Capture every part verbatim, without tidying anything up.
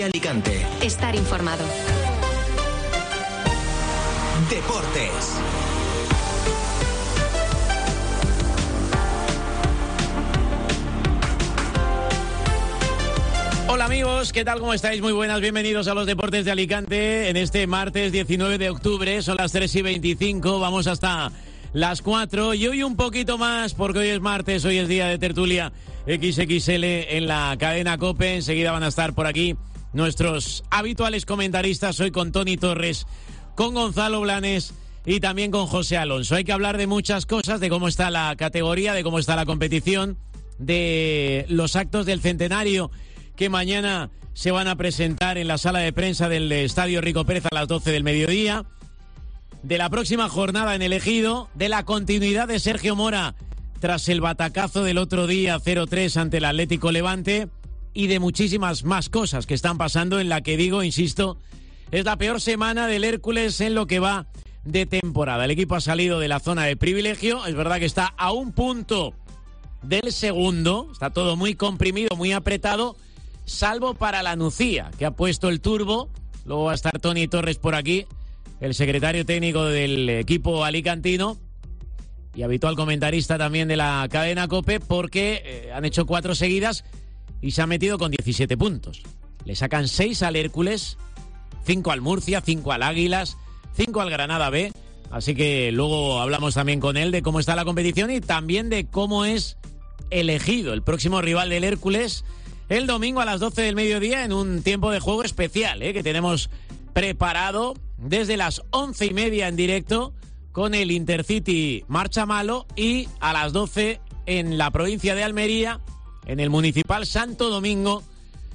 Cope Alicante. Estar informado. Deportes. Hola amigos, ¿qué tal? ¿Cómo estáis? Muy buenas, bienvenidos a los Deportes de Alicante en este martes diecinueve de octubre, son las tres y veinticinco, vamos hasta las cuatro y hoy un poquito más porque hoy es martes, hoy es día de tertulia equis equis ele en la cadena COPE, enseguida van a estar por aquí nuestros habituales comentaristas, hoy con Toni Torres, con Gonzalo Blanes y también con José Alonso. Hay que hablar de muchas cosas, de cómo está la categoría, de cómo está la competición, de los actos del centenario que mañana se van a presentar en la sala de prensa del Estadio Rico Pérez a las doce del mediodía, de la próxima jornada en el Ejido, de la continuidad de Sergio Mora tras el batacazo del otro día cero tres ante el Atlético Levante y de muchísimas más cosas que están pasando en la que digo, insisto, es la peor semana del Hércules en lo que va de temporada. El equipo ha salido de la zona de privilegio, es verdad que está a un punto del segundo, está todo muy comprimido, muy apretado, salvo para la Nucía, que ha puesto el turbo. Luego va a estar Toni Torres por aquí, el secretario técnico del equipo alicantino y habitual comentarista también de la cadena COPE, porque eh, han hecho cuatro seguidas y se ha metido con diecisiete puntos. Le sacan seis al Hércules, cinco al Murcia, cinco al Águilas, cinco al Granada B. Así que luego hablamos también con él de cómo está la competición y también de cómo es elegido el próximo rival del Hércules el domingo a las doce del mediodía en un tiempo de juego especial, ¿eh? que tenemos preparado desde las once y media en directo con el Intercity Marchamalo y a las doce en la provincia de Almería, en el Municipal Santo Domingo,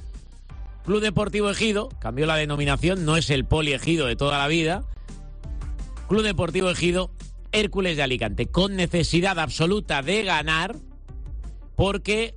Club Deportivo Ejido, cambió la denominación, no es el Poli Ejido de toda la vida, Club Deportivo Ejido, Hércules de Alicante, con necesidad absoluta de ganar, porque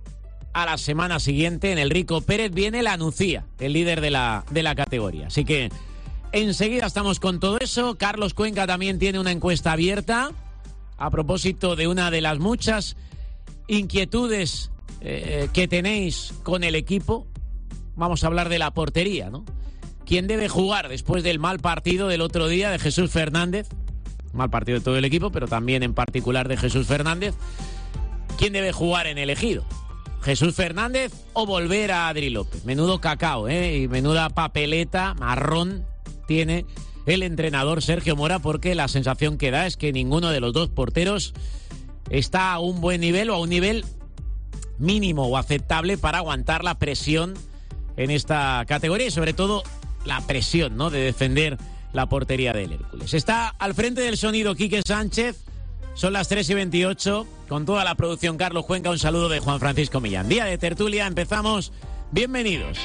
a la semana siguiente en el Rico Pérez viene la Nucía, el líder de la, de la categoría. Así que enseguida estamos con todo eso. Carlos Cuenca también tiene una encuesta abierta a propósito de una de las muchas inquietudes eh, que tenéis con el equipo. Vamos a hablar de la portería, ¿no? ¿Quién debe jugar después del mal partido del otro día de Jesús Fernández? Mal partido de todo el equipo, pero también en particular de Jesús Fernández. ¿Quién debe jugar en el Ejido? ¿Jesús Fernández o volver a Adri López? Menudo cacao, ¿eh? Y menuda papeleta marrón tiene el entrenador Sergio Mora, porque la sensación que da es que ninguno de los dos porteros está a un buen nivel o a un nivel mínimo o aceptable para aguantar la presión en esta categoría y sobre todo la presión, ¿no?, de defender la portería del Hércules. Está al frente del sonido Quique Sánchez. Son las tres y veintiocho, con toda la producción Carlos Cuenca, un saludo de Juan Francisco Millán. Día de tertulia, empezamos, bienvenidos.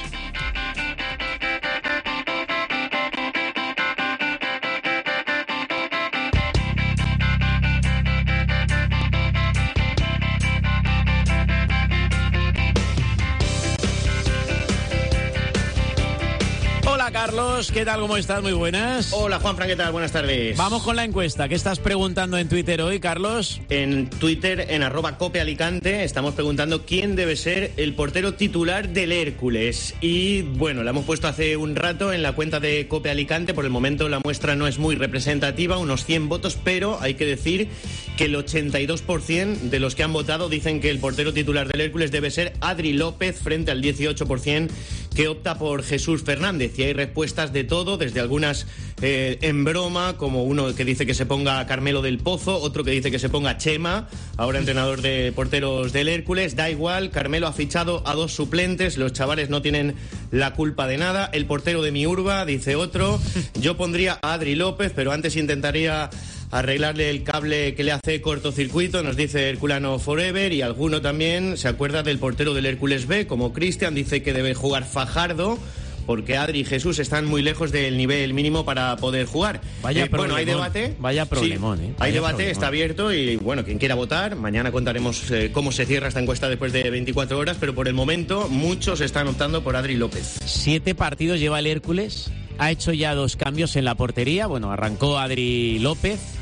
Hola Carlos, ¿qué tal? ¿Cómo estás? Muy buenas. Hola Juanfran, ¿qué tal? Buenas tardes. Vamos con la encuesta. ¿Qué estás preguntando en Twitter hoy, Carlos? En Twitter, en arroba Cope Alicante, estamos preguntando quién debe ser el portero titular del Hércules. Y bueno, la hemos puesto hace un rato en la cuenta de Cope Alicante. Por el momento la muestra no es muy representativa, unos cien votos, pero hay que decir que el ochenta y dos por ciento de los que han votado dicen que el portero titular del Hércules debe ser Adri López, frente al dieciocho por ciento que opta por Jesús Fernández. Y hay respuestas de todo, desde algunas eh, en broma, como uno que dice que se ponga Carmelo del Pozo, otro que dice que se ponga Chema, ahora entrenador de porteros del Hércules. Da igual, Carmelo ha fichado a dos suplentes, los chavales no tienen la culpa de nada. El portero de Miurba, dice otro. Yo pondría a Adri López, pero antes intentaría arreglarle el cable que le hace cortocircuito, nos dice Herculano Forever. Y alguno también se acuerda del portero del Hércules B, como Cristian, dice que debe jugar Fajardo, porque Adri y Jesús están muy lejos del nivel mínimo para poder jugar. Vaya eh, bueno, hay debate. Vaya problemón, sí, ¿eh? Vaya hay debate, problemón. Está abierto y bueno, quien quiera votar, mañana contaremos eh, cómo se cierra esta encuesta después de veinticuatro horas, pero por el momento muchos están optando por Adri López. Siete partidos lleva el Hércules, ha hecho ya dos cambios en la portería. Bueno, arrancó Adri López,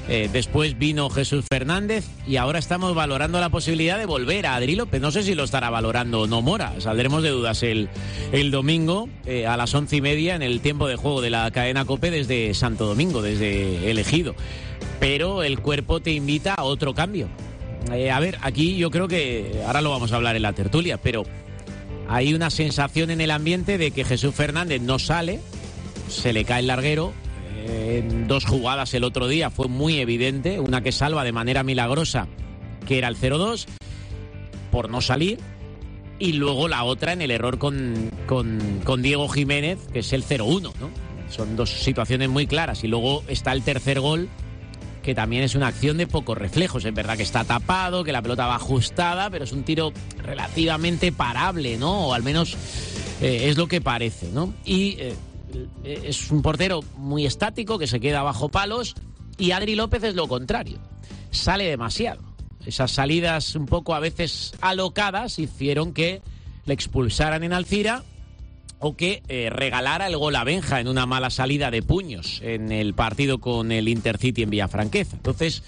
Eh, después vino Jesús Fernández y ahora estamos valorando la posibilidad de volver a Adri López. No sé si lo estará valorando o no Mora. Saldremos de dudas el, el domingo eh, a las once y media en el tiempo de juego de la cadena COPE desde Santo Domingo, desde El Ejido. Pero el cuerpo te invita a otro cambio. Eh, a ver, aquí yo creo que ahora lo vamos a hablar en la tertulia, pero hay una sensación en el ambiente de que Jesús Fernández no sale, se le cae el larguero. En dos jugadas el otro día fue muy evidente, una que salva de manera milagrosa, que era el cero dos, por no salir, y luego la otra en el error con, con, con Diego Jiménez, que es el cero uno, ¿no? Son dos situaciones muy claras, y luego está el tercer gol, que también es una acción de pocos reflejos. Es verdad que está tapado, que la pelota va ajustada, pero es un tiro relativamente parable, ¿no? O al menos eh, es lo que parece, ¿no? Y... Eh, es un portero muy estático que se queda bajo palos, y Adri López es lo contrario, sale demasiado. Esas salidas un poco a veces alocadas hicieron que le expulsaran en Alcira o que eh, regalara el gol a Benja en una mala salida de puños en el partido con el Intercity en Villafranqueza. Entonces,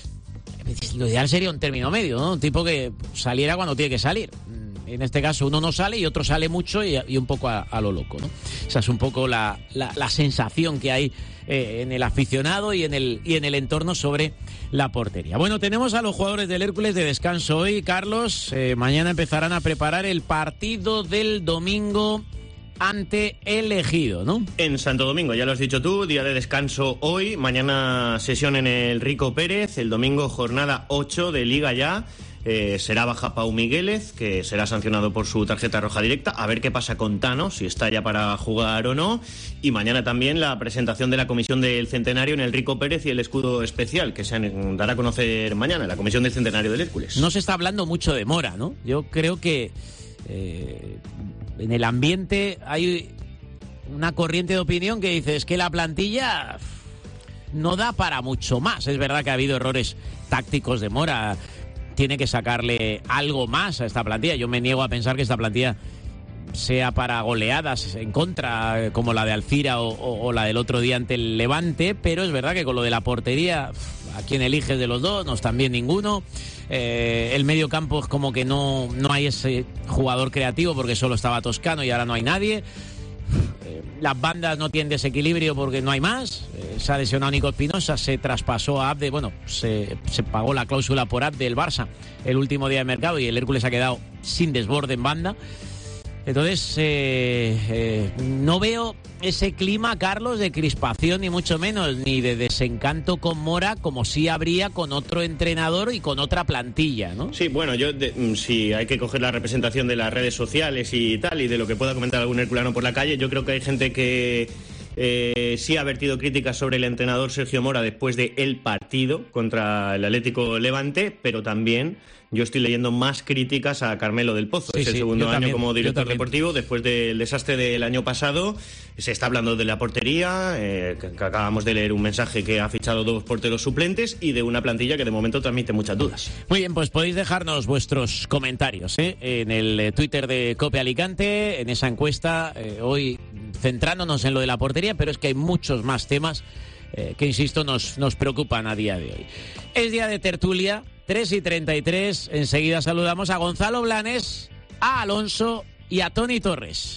lo ideal sería un término medio, ¿no? Un tipo que saliera cuando tiene que salir. En este caso uno no sale y otro sale mucho y, y un poco a, a lo loco, ¿no? Esa es un poco la, la, la sensación que hay eh, en el aficionado y en el, y en el entorno sobre la portería. Bueno, tenemos a los jugadores del Hércules de descanso hoy, Carlos. Eh, mañana empezarán a preparar el partido del domingo ante El Ejido, ¿no? En Santo Domingo, ya lo has dicho tú, día de descanso hoy. Mañana sesión en el Rico Pérez, el domingo jornada ocho de Liga ya. Eh, será baja Pau Migueles, que será sancionado por su tarjeta roja directa. A ver qué pasa con Tano, si está ya para jugar o no. Y mañana también la presentación de la comisión del centenario en el Rico Pérez y el escudo especial, que se dará a conocer mañana, la comisión del centenario del Hércules. No se está hablando mucho de Mora, ¿no? Yo creo que eh, en el ambiente hay una corriente de opinión que dice es que la plantilla no da para mucho más. Es verdad que ha habido errores tácticos de Mora. Tiene que sacarle algo más a esta plantilla. Yo me niego a pensar que esta plantilla sea para goleadas en contra, como la de Alcira o, o, o la del otro día ante el Levante, pero es verdad que con lo de la portería, ¿a quién eliges de los dos? No están bien ninguno. Eh, el medio campo es como que no, no hay ese jugador creativo porque solo estaba Toscano y ahora no hay nadie. Las bandas no tienen desequilibrio porque no hay más. Eh, se ha lesionado Nico Espinosa, se traspasó a Abde, bueno, se, se pagó la cláusula por Abde del Barça el último día de mercado y el Hércules ha quedado sin desborde en banda. Entonces, eh, eh, no veo ese clima, Carlos, de crispación, ni mucho menos, ni de desencanto con Mora, como sí habría con otro entrenador y con otra plantilla, ¿no? Sí, bueno, yo, de, si hay que coger la representación de las redes sociales y tal, y de lo que pueda comentar algún herculano por la calle, yo creo que hay gente que eh, sí ha vertido críticas sobre el entrenador Sergio Mora después de el partido contra el Atlético Levante, pero también yo estoy leyendo más críticas a Carmelo del Pozo. Sí, es el sí, segundo año también, como director deportivo después del desastre del año pasado. Se está hablando de la portería, eh, que, que acabamos de leer un mensaje que ha fichado dos porteros suplentes y de una plantilla que de momento transmite muchas dudas. Muy bien, pues podéis dejarnos vuestros comentarios ¿eh? en el Twitter de COPE Alicante, en esa encuesta, eh, hoy centrándonos en lo de la portería, pero es que hay muchos más temas eh, que, insisto, nos, nos preocupan a día de hoy. Es día de tertulia, tres y treinta y tres, enseguida saludamos a Gonzalo Blanes, a Alonso y a Tony Torres.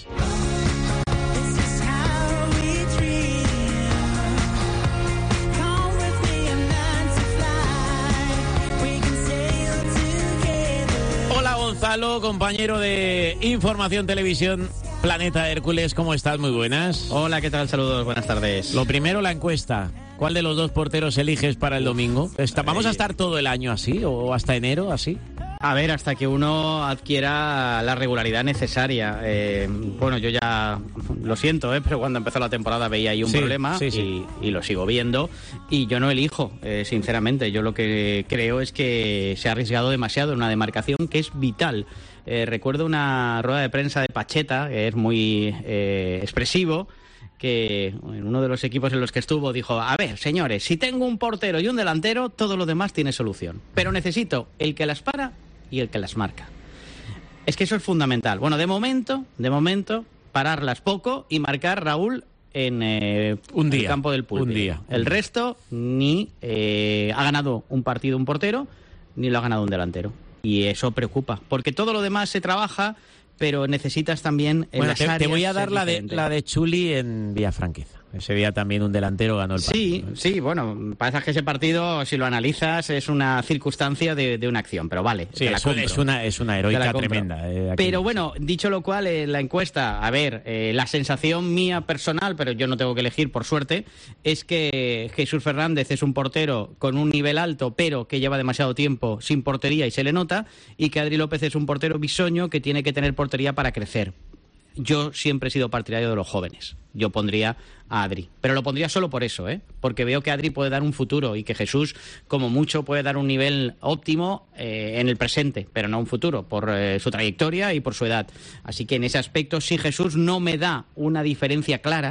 Hola Gonzalo, compañero de Información Televisión Planeta Hércules, ¿cómo estás? Muy buenas. Hola, ¿qué tal? Saludos, buenas tardes. Lo primero, la encuesta. ¿Cuál de los dos porteros eliges para el domingo? ¿Vamos a estar todo el año así o hasta enero así? A ver, hasta que uno adquiera la regularidad necesaria. Eh, bueno, yo ya lo siento, ¿eh? Pero cuando empezó la temporada veía ahí un sí, problema sí, sí. Y, y lo sigo viendo. Y yo no elijo, eh, sinceramente. Yo lo que creo es que se ha arriesgado demasiado en una demarcación que es vital. Eh, recuerdo una rueda de prensa de Pacheta, que es muy eh, expresivo, que en uno de los equipos en los que estuvo dijo: a ver, señores, si tengo un portero y un delantero, todo lo demás tiene solución. Pero necesito el que las para y el que las marca. Es que eso es fundamental. Bueno, de momento, de momento, pararlas poco y marcar, Raúl, en eh, un día, el campo del Pulpí. Un día. El resto ni eh, ha ganado un partido un portero, ni lo ha ganado un delantero. Y eso preocupa, porque todo lo demás se trabaja, pero necesitas también en bueno, las te, áreas te voy a dar la de, diferente. la de Chuli en Villafranqueza. Ese día también un delantero ganó el partido. Sí, sí, bueno, parece que ese partido, si lo analizas, es una circunstancia de, de una acción, pero vale, sí, te la es, compro. es una es una heroica tremenda. Eh, pero bueno, dicho lo cual, eh, la encuesta, a ver, eh, la sensación mía personal, pero yo no tengo que elegir por suerte, es que Jesús Fernández es un portero con un nivel alto, pero que lleva demasiado tiempo sin portería y se le nota, y que Adri López es un portero bisoño que tiene que tener portería para crecer. Yo siempre he sido partidario de los jóvenes. Yo pondría a Adri. Pero lo pondría solo por eso, ¿eh? Porque veo que Adri puede dar un futuro y que Jesús, como mucho, puede dar un nivel óptimo eh, en el presente, pero no un futuro, por eh, su trayectoria y por su edad. Así que en ese aspecto, si Jesús no me da una diferencia clara,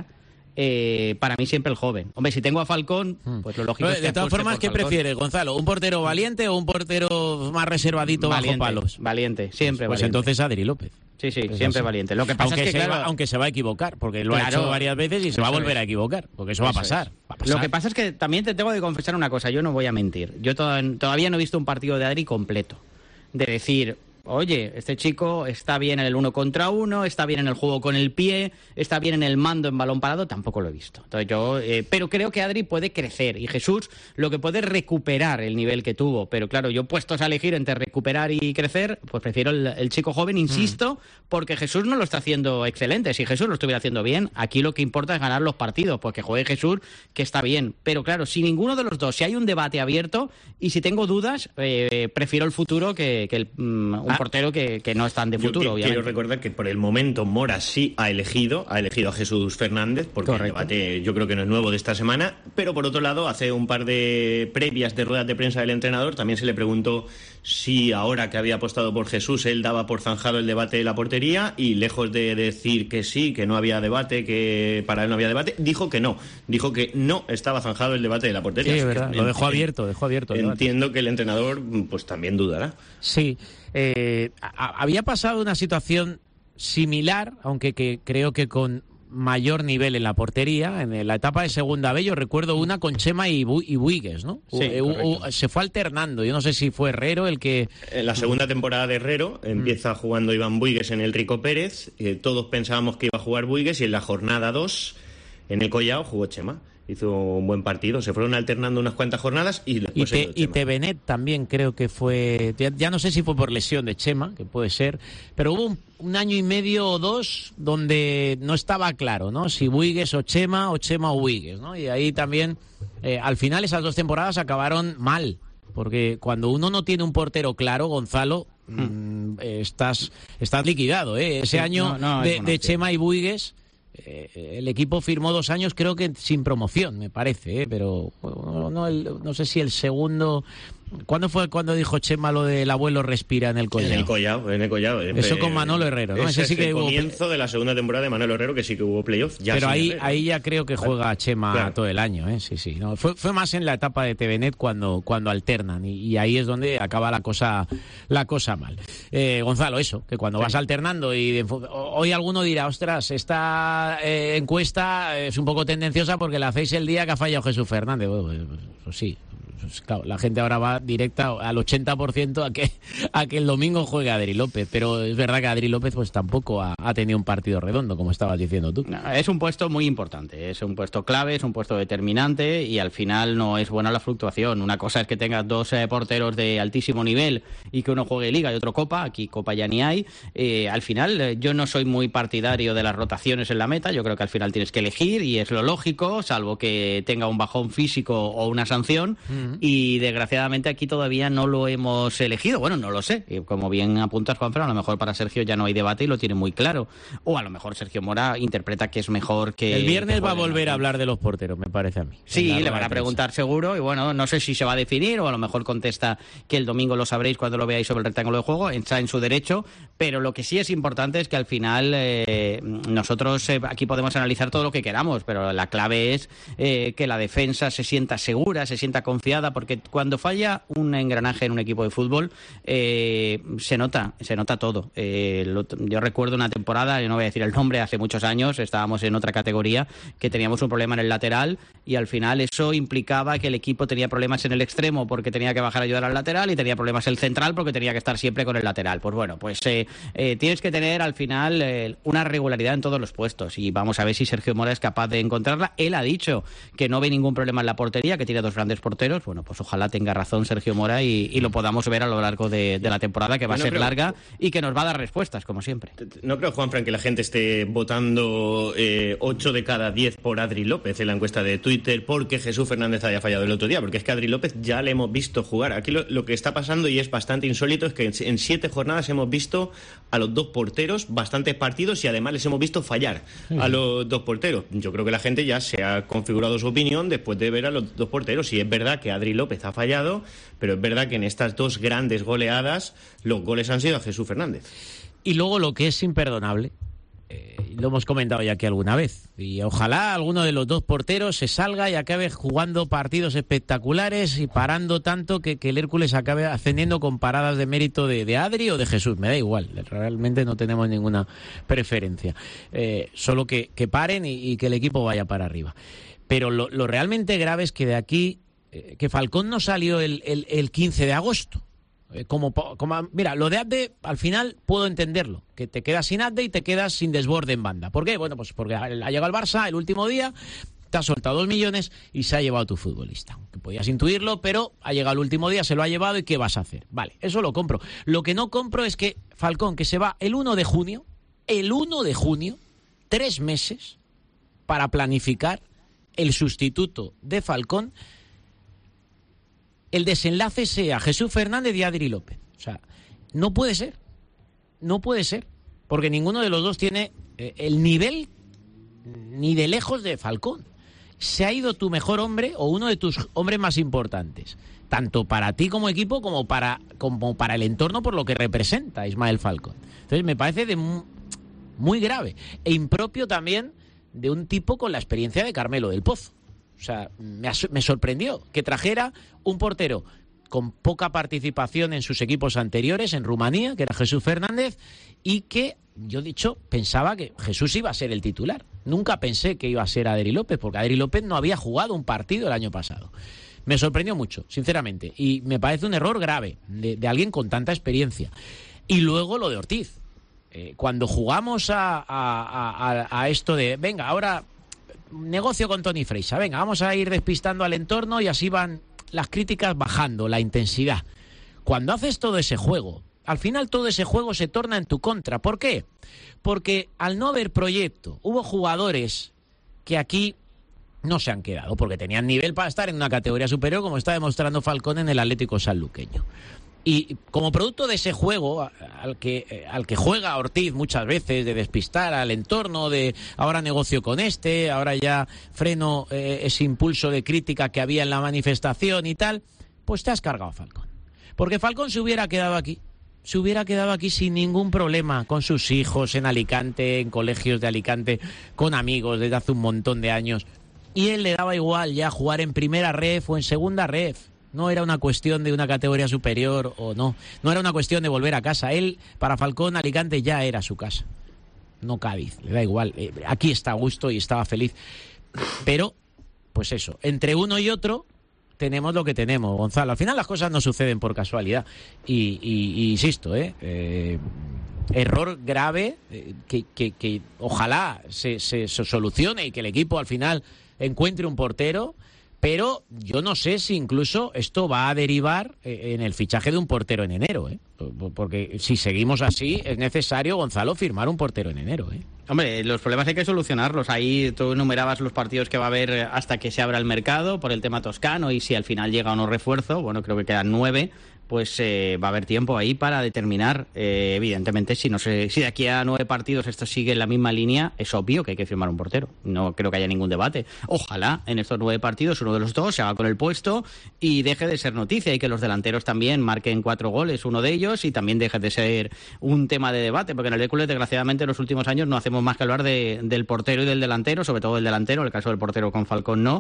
Eh, para mí siempre el joven. Hombre, si tengo a Falcón, pues lo lógico es que de todas formas, ¿qué prefieres, Gonzalo? ¿Un portero valiente o un portero más reservadito valiente, bajo palos? Valiente, siempre pues, pues valiente. entonces Adri López. Sí, sí, es siempre así. valiente. Lo que pasa aunque es que, se claro, va, aunque se va a equivocar, porque lo claro, ha hecho varias veces y se va a volver es. a equivocar, porque eso, eso va, a pasar, va a pasar. Lo que pasa es que también te tengo que confesar una cosa, yo no voy a mentir. Yo to todavía no he visto un partido de Adri completo. De decir, oye, este chico está bien en el uno contra uno, está bien en el juego con el pie, está bien en el mando en balón parado, tampoco lo he visto. Entonces yo, eh, pero creo que Adri puede crecer y Jesús lo que puede es recuperar el nivel que tuvo. Pero claro, yo puestos a elegir entre recuperar y crecer, pues prefiero el, el chico joven, insisto, mm. porque Jesús no lo está haciendo excelente. Si Jesús lo estuviera haciendo bien, aquí lo que importa es ganar los partidos, porque juegue Jesús, que está bien. Pero claro, si ninguno de los dos, si hay un debate abierto y si tengo dudas, eh, prefiero el futuro que, que el, mm, un ah. portero que, que no están de futuro, Yo que, obviamente. Quiero recordar que por el momento Mora sí ha elegido, ha elegido a Jesús Fernández, porque Correcto. El debate yo creo que no es nuevo de esta semana, pero por otro lado, hace un par de previas de ruedas de prensa del entrenador, también se le preguntó si ahora que había apostado por Jesús, él daba por zanjado el debate de la portería, y lejos de decir que sí, que no había debate, que para él no había debate, dijo que no, dijo que no estaba zanjado el debate de la portería. Sí, verdad, lo dejó abierto, dejó abierto. Entiendo que el entrenador pues también dudará. Sí, eh, a, había pasado una situación similar, aunque que creo que con mayor nivel en la portería, en la etapa de segunda B. Yo recuerdo una con Chema y, Bu y Buigues, ¿no? Sí, uh, uh, se fue alternando. Yo no sé si fue Herrero el que... En la segunda temporada de Herrero empieza mm. jugando Iván Buigues en el Rico Pérez. Eh, todos pensábamos que iba a jugar Buigues y en la jornada dos en el Collao jugó Chema. Hizo un buen partido, se fueron alternando unas cuantas jornadas y después... Y, te, y Tevenet también creo que fue... Ya, ya no sé si fue por lesión de Chema, que puede ser, pero hubo un, un año y medio o dos donde no estaba claro, ¿no? Si Buigues o Chema o Chema o Buigues, ¿no? Y ahí también, eh, al final esas dos temporadas acabaron mal, porque cuando uno no tiene un portero claro, Gonzalo, hmm. mmm, estás, estás liquidado, ¿eh? Ese sí, año no, no, de, de Chema y Buigues... Eh, el equipo firmó dos años, creo que sin promoción, me parece, ¿eh? Pero no, no, el, no sé si el segundo... ¿Cuándo fue cuando dijo Chema lo del abuelo respira en el Collao? En el Collao, en el Collao. Eso con Manolo Herrero, ¿no? Ese, Ese sí es que el hubo... comienzo de la segunda temporada de Manolo Herrero, que sí que hubo playoff. Pero ahí, ahí ya creo que juega Chema claro. todo el año, ¿eh? Sí, sí. No, fue, fue más en la etapa de Tevenet cuando, cuando alternan y, y ahí es donde acaba la cosa, la cosa mal. Eh, Gonzalo, eso, que cuando sí. vas alternando y de, hoy alguno dirá, ostras, esta eh, encuesta es un poco tendenciosa porque la hacéis el día que ha fallado Jesús Fernández. Bueno, pues, pues sí. Pues claro, la gente ahora va directa al ochenta por ciento a que, a que el domingo juegue Adri López, pero es verdad que Adri López pues tampoco ha, ha tenido un partido redondo, como estabas diciendo tú. No, es un puesto muy importante, es un puesto clave, es un puesto determinante y al final no es buena la fluctuación. Una cosa es que tengas dos eh, porteros de altísimo nivel y que uno juegue Liga y otro Copa, aquí Copa ya ni hay. Eh, al final eh, yo no soy muy partidario de las rotaciones en la meta, yo creo que al final tienes que elegir y es lo lógico, salvo que tenga un bajón físico o una sanción. Mm. Y desgraciadamente aquí todavía no lo hemos elegido. Bueno, no lo sé. Como bien apuntas, Juanfran, a lo mejor para Sergio ya no hay debate y lo tiene muy claro. O a lo mejor Sergio Mora interpreta que es mejor que... El viernes va a volver a hablar de los porteros, me parece a mí. Sí, le van a preguntar seguro. Y bueno, no sé si se va a definir o a lo mejor contesta que el domingo lo sabréis cuando lo veáis sobre el rectángulo de juego. Está en su derecho. Pero lo que sí es importante es que al final eh, nosotros eh, aquí podemos analizar todo lo que queramos, pero la clave es eh, que la defensa se sienta segura, se sienta confiada fallada, porque cuando falla un engranaje en un equipo de fútbol, eh, se nota, se nota todo. Eh, lo, yo recuerdo una temporada, yo no voy a decir el nombre, hace muchos años, estábamos en otra categoría, que teníamos un problema en el lateral, y al final eso implicaba que el equipo tenía problemas en el extremo porque tenía que bajar a ayudar al lateral, y tenía problemas el central porque tenía que estar siempre con el lateral. Pues bueno, pues eh, eh, tienes que tener al final eh, una regularidad en todos los puestos, y vamos a ver si Sergio Mora es capaz de encontrarla. Él ha dicho que no ve ningún problema en la portería, que tiene dos grandes porteros. Bueno, pues ojalá tenga razón Sergio Mora y, y lo podamos ver a lo largo de, de la temporada, que va bueno, a ser pero, larga y que nos va a dar respuestas, como siempre. No creo, Juanfran, que la gente esté votando eh, ocho de cada diez por Adri López en la encuesta de Twitter porque Jesús Fernández haya fallado el otro día, porque es que a Adri López ya le hemos visto jugar. Aquí lo, lo que está pasando, y es bastante insólito, es que en, en siete jornadas hemos visto a los dos porteros bastantes partidos, y además les hemos visto fallar sí. a los dos porteros. Yo creo que la gente ya se ha configurado su opinión después de ver a los dos porteros, y es verdad que Adri López ha fallado, pero es verdad que en estas dos grandes goleadas los goles han sido a Jesús Fernández. Y luego lo que es imperdonable, eh, lo hemos comentado ya aquí alguna vez, y ojalá alguno de los dos porteros se salga y acabe jugando partidos espectaculares y parando tanto que, que el Hércules acabe ascendiendo con paradas de mérito de, de Adri o de Jesús. Me da igual, realmente no tenemos ninguna preferencia, eh, solo que, que paren y, y que el equipo vaya para arriba. Pero lo, lo realmente grave es que de aquí, eh, que Falcón no salió el, el, el quince de agosto. Eh, como, como Mira, lo de Abde, al final puedo entenderlo, que te quedas sin Abde y te quedas sin desborde en banda. ¿Por qué? Bueno, pues porque ha llegado al Barça el último día, te ha soltado dos millones y se ha llevado a tu futbolista. Que podías intuirlo, pero ha llegado el último día, se lo ha llevado, ¿y qué vas a hacer? Vale, eso lo compro. Lo que no compro es que Falcón, que se va el uno de junio, el uno de junio, tres meses para planificar el sustituto de Falcón, el desenlace sea Jesús Fernández y Adri López. O sea, no puede ser. No puede ser. Porque ninguno de los dos tiene eh, el nivel ni de lejos de Falcón. Se ha ido tu mejor hombre o uno de tus hombres más importantes. Tanto para ti como equipo como para, como para el entorno por lo que representa Ismael Falcón. Entonces me parece de muy, muy grave. E impropio también de un tipo con la experiencia de Carmelo del Pozo. O sea, me, me sorprendió que trajera un portero con poca participación en sus equipos anteriores, en Rumanía, que era Jesús Fernández, y que, yo dicho, pensaba que Jesús iba a ser el titular. Nunca pensé que iba a ser Adri López, porque Adri López no había jugado un partido el año pasado. Me sorprendió mucho, sinceramente, y me parece un error grave de, de alguien con tanta experiencia. Y luego lo de Ortiz. Eh, cuando jugamos a, a, a, a esto de, venga, ahora negocio con Toni Freixa, venga, vamos a ir despistando al entorno y así van las críticas bajando, la intensidad. Cuando haces todo ese juego, al final todo ese juego se torna en tu contra. ¿Por qué? Porque al no haber proyecto, hubo jugadores que aquí no se han quedado, porque tenían nivel para estar en una categoría superior, como está demostrando Falcón en el Atlético Sanluqueño. Y como producto de ese juego al que, al que juega Ortiz muchas veces, de despistar al entorno, de ahora negocio con este, ahora ya freno eh, ese impulso de crítica que había en la manifestación y tal, pues te has cargado a Falcón. Porque Falcón se hubiera quedado aquí, se hubiera quedado aquí sin ningún problema, con sus hijos en Alicante, en colegios de Alicante, con amigos desde hace un montón de años. Y él le daba igual ya jugar en primera ref o en segunda ref. No era una cuestión de una categoría superior o no. No era una cuestión de volver a casa. Él, para Falcón, Alicante ya era su casa. No Cádiz, le da igual. Aquí está a gusto y estaba feliz. Pero, pues eso, entre uno y otro tenemos lo que tenemos, Gonzalo. Al final las cosas no suceden por casualidad. Y, y, y insisto, ¿eh? eh error grave eh, que, que, que ojalá se, se, se solucione y que el equipo al final encuentre un portero. Pero yo no sé si incluso esto va a derivar en el fichaje de un portero en enero, ¿eh? Porque si seguimos así, es necesario, Gonzalo, firmar un portero en enero, ¿eh? Hombre, los problemas hay que solucionarlos. Ahí tú enumerabas los partidos que va a haber hasta que se abra el mercado por el tema toscano y si al final llega o no refuerzo. Bueno, creo que quedan nueve. pues eh, va a haber tiempo ahí para determinar, eh, evidentemente, si no se, si de aquí a nueve partidos esto sigue en la misma línea, es obvio que hay que firmar un portero. No creo que haya ningún debate. Ojalá en estos nueve partidos uno de los dos se haga con el puesto y deje de ser noticia, y que los delanteros también marquen cuatro goles, uno de ellos, y también deje de ser un tema de debate, porque en el Hércules, desgraciadamente, en los últimos años no hacemos más que hablar de, del portero y del delantero, sobre todo del delantero, en el caso del portero con Falcón no,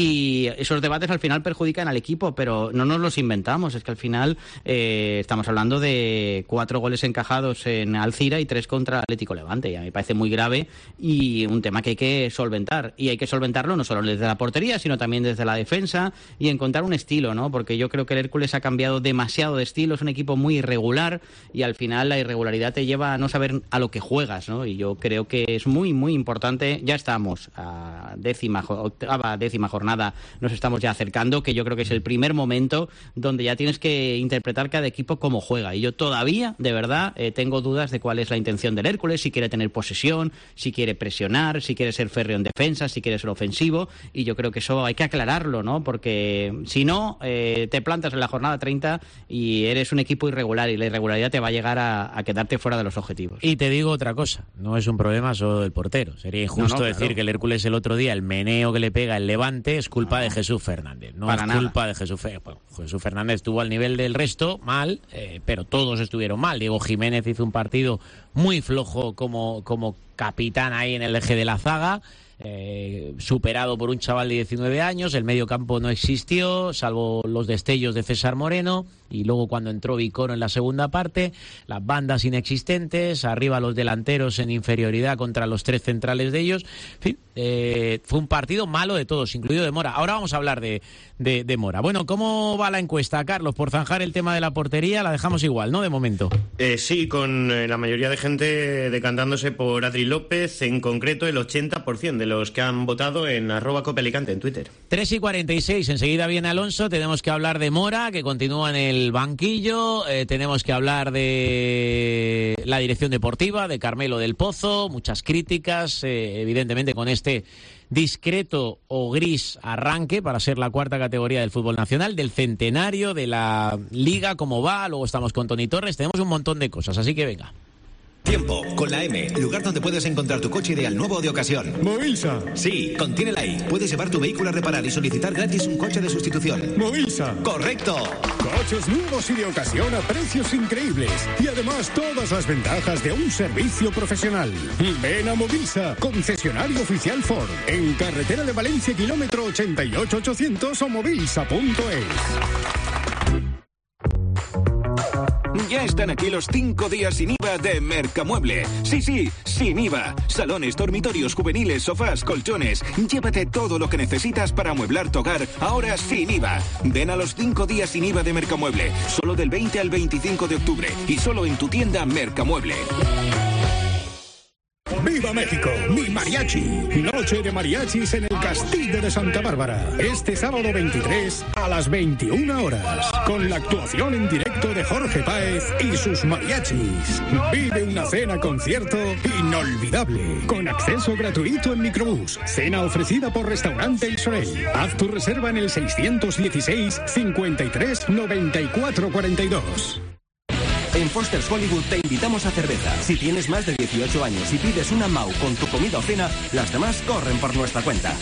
y esos debates al final perjudican al equipo, pero no nos los inventamos, es que al final eh, estamos hablando de cuatro goles encajados en Alcira y tres contra Atlético Levante, y a mí me parece muy grave y un tema que hay que solventar, y hay que solventarlo no solo desde la portería, sino también desde la defensa, y encontrar un estilo, ¿no? Porque yo creo que el Hércules ha cambiado demasiado de estilo, es un equipo muy irregular, y al final la irregularidad te lleva a no saber a lo que juegas, ¿no? Y yo creo que es muy, muy importante. Ya estamos a décima, octava, décima jornada, nos estamos ya acercando, que yo creo que es el primer momento donde ya tienes que interpretar cada equipo cómo juega, y yo todavía, de verdad, eh, tengo dudas de cuál es la intención del Hércules, si quiere tener posesión, si quiere presionar, si quiere ser férreo en defensa, si quiere ser ofensivo, y yo creo que eso hay que aclararlo, ¿no? Porque si no, eh, te plantas en la jornada treinta y eres un equipo irregular, y la irregularidad te va a llegar a, a quedarte fuera de los objetivos. Y te digo otra cosa, no es un problema solo del portero. Sería injusto no, no, decir claro. que el Hércules el otro día, el meneo que le pega el Levante, es culpa no, de Jesús Fernández. No es culpa nada. de Jesús Fernández. Bueno, Jesús Fernández estuvo al nivel del resto, mal, eh, pero todos estuvieron mal. Diego Jiménez hizo un partido muy flojo como, como capitán ahí en el eje de la zaga. Eh, superado por un chaval de diecinueve años, el medio campo no existió, salvo los destellos de César Moreno, y luego cuando entró Vicoro en la segunda parte, las bandas inexistentes, arriba los delanteros en inferioridad contra los tres centrales de ellos. En fin, eh, fue un partido malo de todos, incluido de Mora. Ahora vamos a hablar de, de, de Mora. Bueno, ¿cómo va la encuesta, Carlos? Por zanjar el tema de la portería, la dejamos igual, ¿no? De momento. Eh, sí, con eh, la mayoría de gente decantándose por Adri López, en concreto el ochenta por ciento de los que han votado en arroba Cope Alicante en Twitter. tres y cuarenta y seis, enseguida viene Alonso, tenemos que hablar de Mora, que continúa en el banquillo, eh, tenemos que hablar de la dirección deportiva, de Carmelo del Pozo, muchas críticas, eh, evidentemente con este discreto o gris arranque para ser la cuarta categoría del fútbol nacional, del centenario, de la liga, cómo va, luego estamos con Toni Torres, tenemos un montón de cosas, así que venga. Tiempo, con la M, lugar donde puedes encontrar tu coche ideal nuevo o de ocasión. Movilsa. Sí, contiene la I. Puedes llevar tu vehículo a reparar y solicitar gratis un coche de sustitución. Movilsa. Correcto. Coches nuevos y de ocasión a precios increíbles. Y además todas las ventajas de un servicio profesional. Ven a Movilsa, concesionario oficial Ford. En carretera de Valencia, kilómetro ochenta y ocho ochocientos o movilsa punto es. Ya están aquí los cinco días sin I V A de Mercamueble. Sí, sí, sin I V A. Salones, dormitorios, juveniles, sofás, colchones. Llévate todo lo que necesitas para amueblar tu hogar, ahora sin I V A. Ven a los cinco días sin I V A de Mercamueble. Solo del veinte al veinticinco de octubre. Y solo en tu tienda Mercamueble. ¡Viva México! ¡Mi mariachi! Noche de mariachis en el Castillo de Santa Bárbara. Este sábado veintitrés a las veintiuna horas. Con la actuación en directo de Jorge Páez y sus mariachis. Vive una cena concierto inolvidable. Con acceso gratuito en microbús. Cena ofrecida por Restaurante El Sorel. Haz tu reserva en el seiscientos dieciséis, cincuenta y tres, noventa y cuatro cuarenta y dos. En Foster's Hollywood te invitamos a cerveza. Si tienes más de dieciocho años y pides una M A U con tu comida o cena, las demás corren por nuestra cuenta.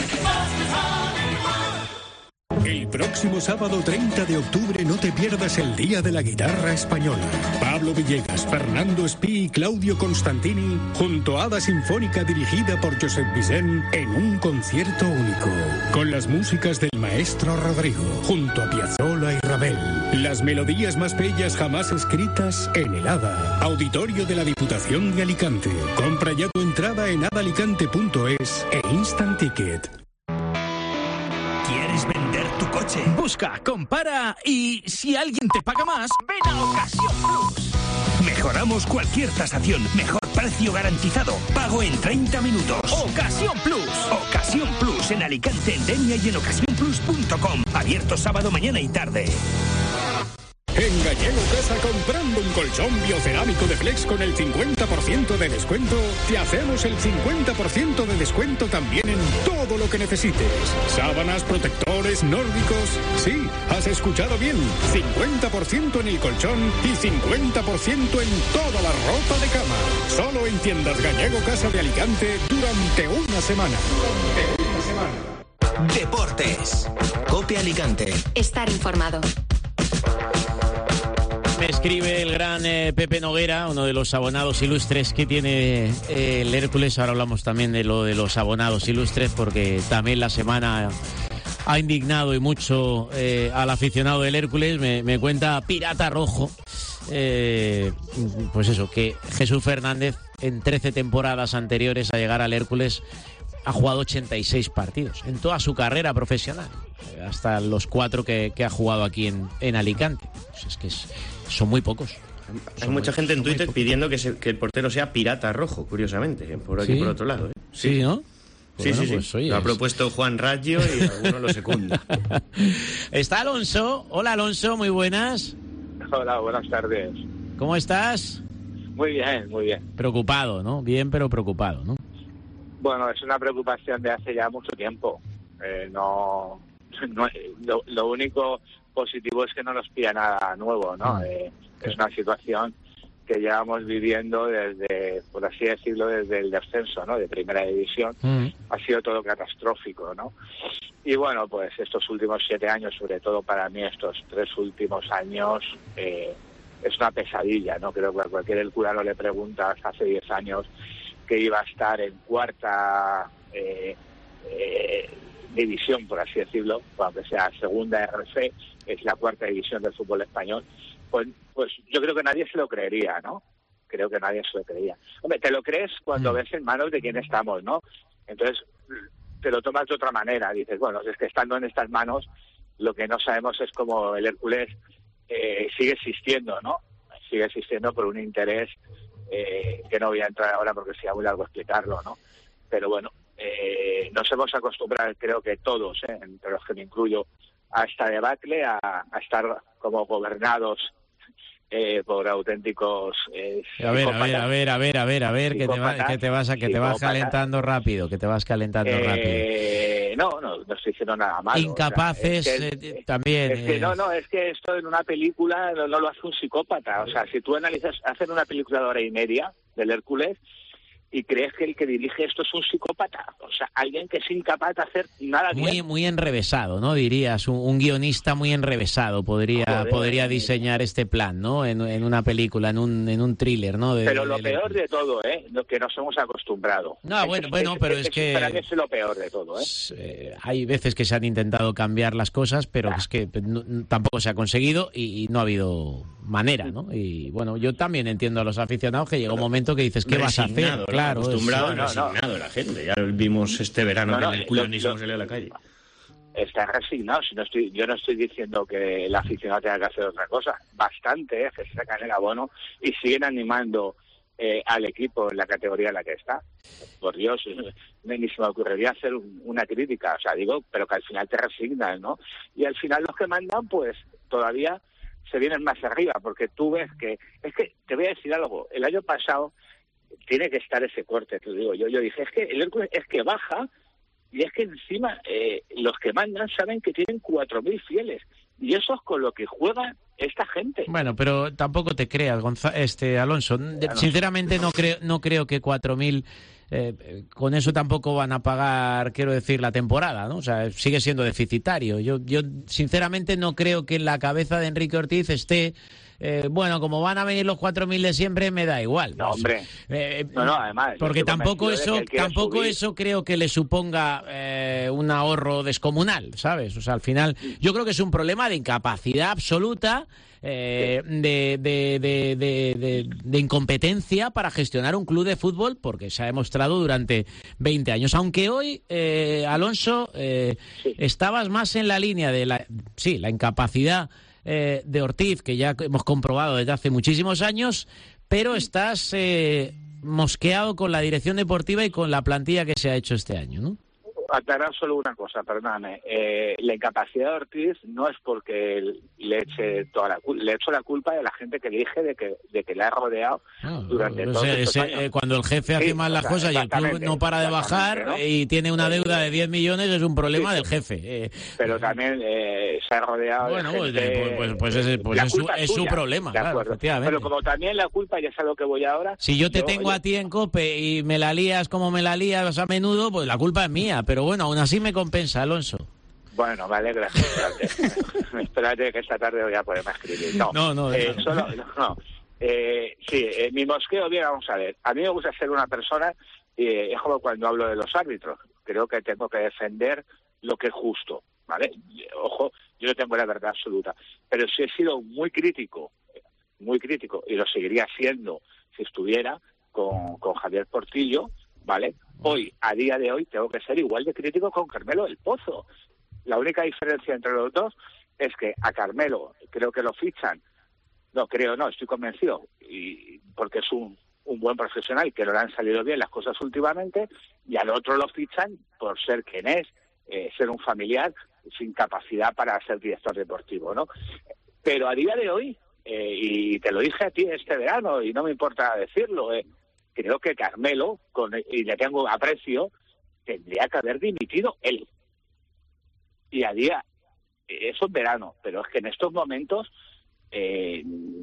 El próximo sábado treinta de octubre no te pierdas el Día de la Guitarra Española. Pablo Villegas, Fernando Espí y Claudio Constantini junto a Hada Sinfónica dirigida por Josep Vicent en un concierto único. Con las músicas del maestro Rodrigo, junto a Piazzolla y Ravel. Las melodías más bellas jamás escritas en el Hada. Auditorio de la Diputación de Alicante. Compra ya tu entrada en hada alicante punto es e Instant Ticket. ¿Quieres vender tu coche? Busca, compara y si alguien te paga más, ven a Ocasión Plus. Mejoramos cualquier tasación. Mejor precio garantizado. Pago en treinta minutos. Ocasión Plus. Ocasión Plus en Alicante, en Denia y en ocasión plus punto com. Abierto sábado, mañana y tarde. En Gallego Casa, comprando un colchón biocerámico de Flex con el cincuenta por ciento de descuento, te hacemos el cincuenta por ciento de descuento también en todo lo que necesites. Sábanas, protectores, nórdicos. Sí, has escuchado bien. cincuenta por ciento en el colchón y cincuenta por ciento en toda la ropa de cama. Solo en tiendas Gallego Casa de Alicante durante una semana. Durante una semana. Deportes. COPE Alicante. Estar informado. Me escribe el gran eh, Pepe Noguera, uno de los abonados ilustres que tiene eh, el Hércules. Ahora hablamos también de lo de los abonados ilustres, porque también la semana ha indignado y mucho eh, al aficionado del Hércules. Me, me cuenta Pirata Rojo, eh, pues eso, que Jesús Fernández en trece temporadas anteriores a llegar al Hércules ha jugado ochenta y seis partidos en toda su carrera profesional, hasta los cuatro que, que ha jugado aquí en, en Alicante. Pues es que es, son muy pocos. Hay son mucha muy, gente en Twitter pidiendo que, se, que el portero sea Pirata Rojo, curiosamente, ¿eh? Por aquí, ¿sí? Por otro lado. ¿eh? Sí, ¿Sí, ¿no? Sí, bueno, sí, pues, sí. Oye, lo ha es... propuesto Juan Raggio y alguno lo secunda. Está Alonso. Hola, Alonso, muy buenas. Hola, buenas tardes. ¿Cómo estás? Muy bien, muy bien. Preocupado, ¿no? Bien, pero preocupado, ¿no? Bueno, es una preocupación de hace ya mucho tiempo. Eh, no, no lo, lo único positivo es que no nos pilla nada nuevo, ¿no? Eh, es una situación que llevamos viviendo desde, por así decirlo, desde el descenso, ¿no? De primera división. Mm. Ha sido todo catastrófico, ¿no? Y bueno, pues estos últimos siete años, sobre todo para mí estos tres últimos años, eh, es una pesadilla, ¿no? Creo que a cualquier herculano le preguntas hace diez años que iba a estar en cuarta eh, eh, división, por así decirlo, aunque sea segunda R F, es la cuarta división del fútbol español, pues, pues yo creo que nadie se lo creería, ¿no? Creo que nadie se lo creería. Hombre, te lo crees cuando ves en manos de quién estamos, ¿no? Entonces, te lo tomas de otra manera. Dices, bueno, es que estando en estas manos, lo que no sabemos es cómo el Hércules eh, sigue existiendo, ¿no? Sigue existiendo por un interés Eh, que no voy a entrar ahora porque sería muy largo explicarlo, ¿no? Pero bueno, eh, nos hemos acostumbrado, creo que todos, eh, entre los que me incluyo, a esta debacle, a, a estar como gobernados eh, por auténticos eh, a ver, a ver, a ver, a ver, a ver, a ver, que te, va, que te vas a, que te vas calentando rápido, que te vas calentando eh, rápido. No, no, no estoy diciendo nada malo. Incapaces, o sea, es que, eh, también. Es que eh. no, no, es que esto en una película no, no lo hace un psicópata. O sea, si tú analizas, hacen una película de hora y media del Hércules y crees que el que dirige esto es un psicópata. O sea, alguien que es incapaz de hacer nada bien. Muy, muy enrevesado, ¿no? Dirías, un, un guionista muy enrevesado podría Joder, podría diseñar este plan, ¿no? En, en una película, en un en un thriller, ¿no? De, pero lo de, peor de todo, ¿eh? Lo que nos hemos acostumbrado. No, bueno, es, bueno, es, pero es, es que... Para mí es lo peor de todo, ¿eh? eh hay veces que se han intentado cambiar las cosas, pero ah. es que no, tampoco se ha conseguido y, y no ha habido manera, ¿no? Y bueno, yo también entiendo a los aficionados que llega un momento que dices, ¿qué vas a hacer? ¿no? Claro, acostumbrado, no, no, resignado la gente. Ya vimos este verano no, no, que en el culonismo salió a la calle. Está resignado. Si no estoy, yo no estoy diciendo que el aficionado tenga que hacer otra cosa. Bastante, ¿eh? Que se sacan el abono y siguen animando eh, al equipo en la categoría en la que está. Por Dios, ni se me ocurriría hacer un, una crítica. O sea, digo, pero que al final te resignas, ¿no? Y al final los que mandan, pues todavía se vienen más arriba, porque tú ves que... Es que, te voy a decir algo, el año pasado tiene que estar ese corte, te digo yo. Yo dije, es que el Hércules es que baja, y es que encima eh, los que mandan saben que tienen cuatro mil fieles, y eso es con lo que juega esta gente. Bueno, pero tampoco te creas, Gonza- este Alonso. Bueno, sinceramente no creo, no creo que cuatro mil... Eh, con eso tampoco van a pagar, quiero decir, la temporada, ¿no? O sea, sigue siendo deficitario. Yo, yo sinceramente no creo que en la cabeza de Enrique Ortiz esté, eh, bueno, como van a venir los cuatro mil de siempre, me da igual. No, hombre. Eh, no, no, además. Porque tampoco eso, tampoco subir. eso creo que le suponga eh, un ahorro descomunal, ¿sabes? O sea, al final, yo creo que es un problema de incapacidad absoluta. Eh, de, de, de, de, de, de incompetencia para gestionar un club de fútbol, porque se ha demostrado durante veinte años. Aunque hoy, eh, Alonso, eh, sí. estabas más en la línea de la, sí, la incapacidad eh, de Ortiz, que ya hemos comprobado desde hace muchísimos años, pero estás eh, mosqueado con la dirección deportiva y con la plantilla que se ha hecho este año, ¿no? aclarar solo una cosa, perdóname. Eh, la incapacidad de Ortiz no es porque le eche toda la culpa, le echo la culpa de la gente que dirige de que, de que le ha rodeado ah, durante no todos sé, estos ese, años. Eh, cuando el jefe hace sí, mal las o sea, cosas y el club no para de bajar, ¿no? Y tiene una deuda de diez millones, es un problema sí, del jefe. Eh, pero también eh, se ha rodeado bueno, de gente... Pues, pues, pues, es, pues es, su, es su problema, claro, efectivamente. Pero como también la culpa, ya es a lo que voy ahora... Si yo te yo, tengo oye, a ti en COPE y me la lías como me la lías a menudo, pues la culpa es mía, pero bueno, aún así me compensa, Alonso. Bueno, me alegra. Espérate, espérate que esta tarde voy a poderme escribir. No, no, no. Eh, no. Solo, no, no. Eh, sí, eh, mi mosqueo, bien, vamos a ver. A mí me gusta ser una persona, eh, es como cuando hablo de los árbitros. Creo que tengo que defender lo que es justo, ¿vale? Ojo, yo no tengo la verdad absoluta, pero sí he sido muy crítico, muy crítico, y lo seguiría siendo si estuviera con, con Javier Portillo, ¿vale? Hoy, a día de hoy, tengo que ser igual de crítico con Carmelo del Pozo. La única diferencia entre los dos es que a Carmelo creo que lo fichan, no creo, no, estoy convencido, y porque es un, un buen profesional, que no le han salido bien las cosas últimamente, y al otro lo fichan por ser quien es, eh, ser un familiar sin capacidad para ser director deportivo, ¿no? Pero a día de hoy, eh, y te lo dije a ti este verano, y no me importa decirlo, eh, creo que Carmelo, con, y le tengo aprecio, tendría que haber dimitido él. Y a día, eso es verano, pero es que en estos momentos, eh,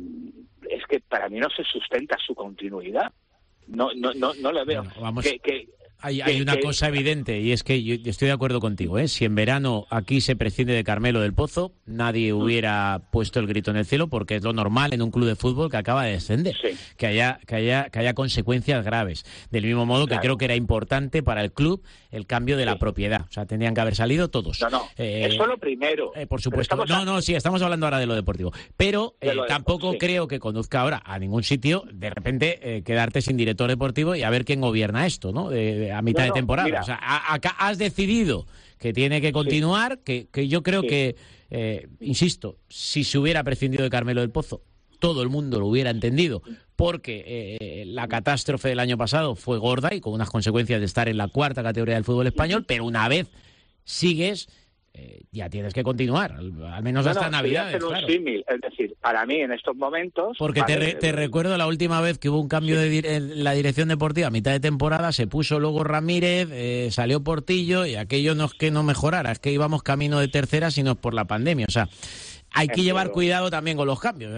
es que para mí no se sustenta su continuidad. No no no, no lo veo. Bueno, vamos. Que, que, Hay, hay una cosa evidente, y es que yo estoy de acuerdo contigo, ¿eh? Si en verano aquí se prescinde de Carmelo del Pozo, nadie hubiera puesto el grito en el cielo, porque es lo normal en un club de fútbol que acaba de descender, sí. que haya que haya que haya consecuencias graves. Del mismo modo claro. que creo que era importante para el club el cambio de sí. la propiedad. O sea, tendrían que haber salido todos. No, no, eh, eso es lo primero. Eh, por supuesto. No, no, sí, estamos hablando ahora de lo deportivo. Pero eh, lo tampoco sí. creo que conduzca ahora a ningún sitio, de repente, eh, quedarte sin director deportivo y a ver quién gobierna esto, ¿no? De, de, a mitad no, no, de temporada. Mira. O sea, acá has decidido que tiene que continuar, sí. que, que yo creo sí. que, eh, insisto, si se hubiera prescindido de Carmelo del Pozo, todo el mundo lo hubiera entendido, porque eh, la catástrofe del año pasado fue gorda y con unas consecuencias de estar en la cuarta categoría del fútbol español, pero una vez sigues, eh, ya tienes que continuar, al, al menos no, hasta no, Navidad. Hacer un claro. símil, es decir, para mí en estos momentos... Porque vale, te, re, te recuerdo la última vez que hubo un cambio sí. de en la dirección deportiva a mitad de temporada, se puso luego Ramírez, eh, salió Portillo y aquello no es que no mejorara, es que íbamos camino de tercera, sino por la pandemia, o sea... Hay que llevar cuidado también con los cambios.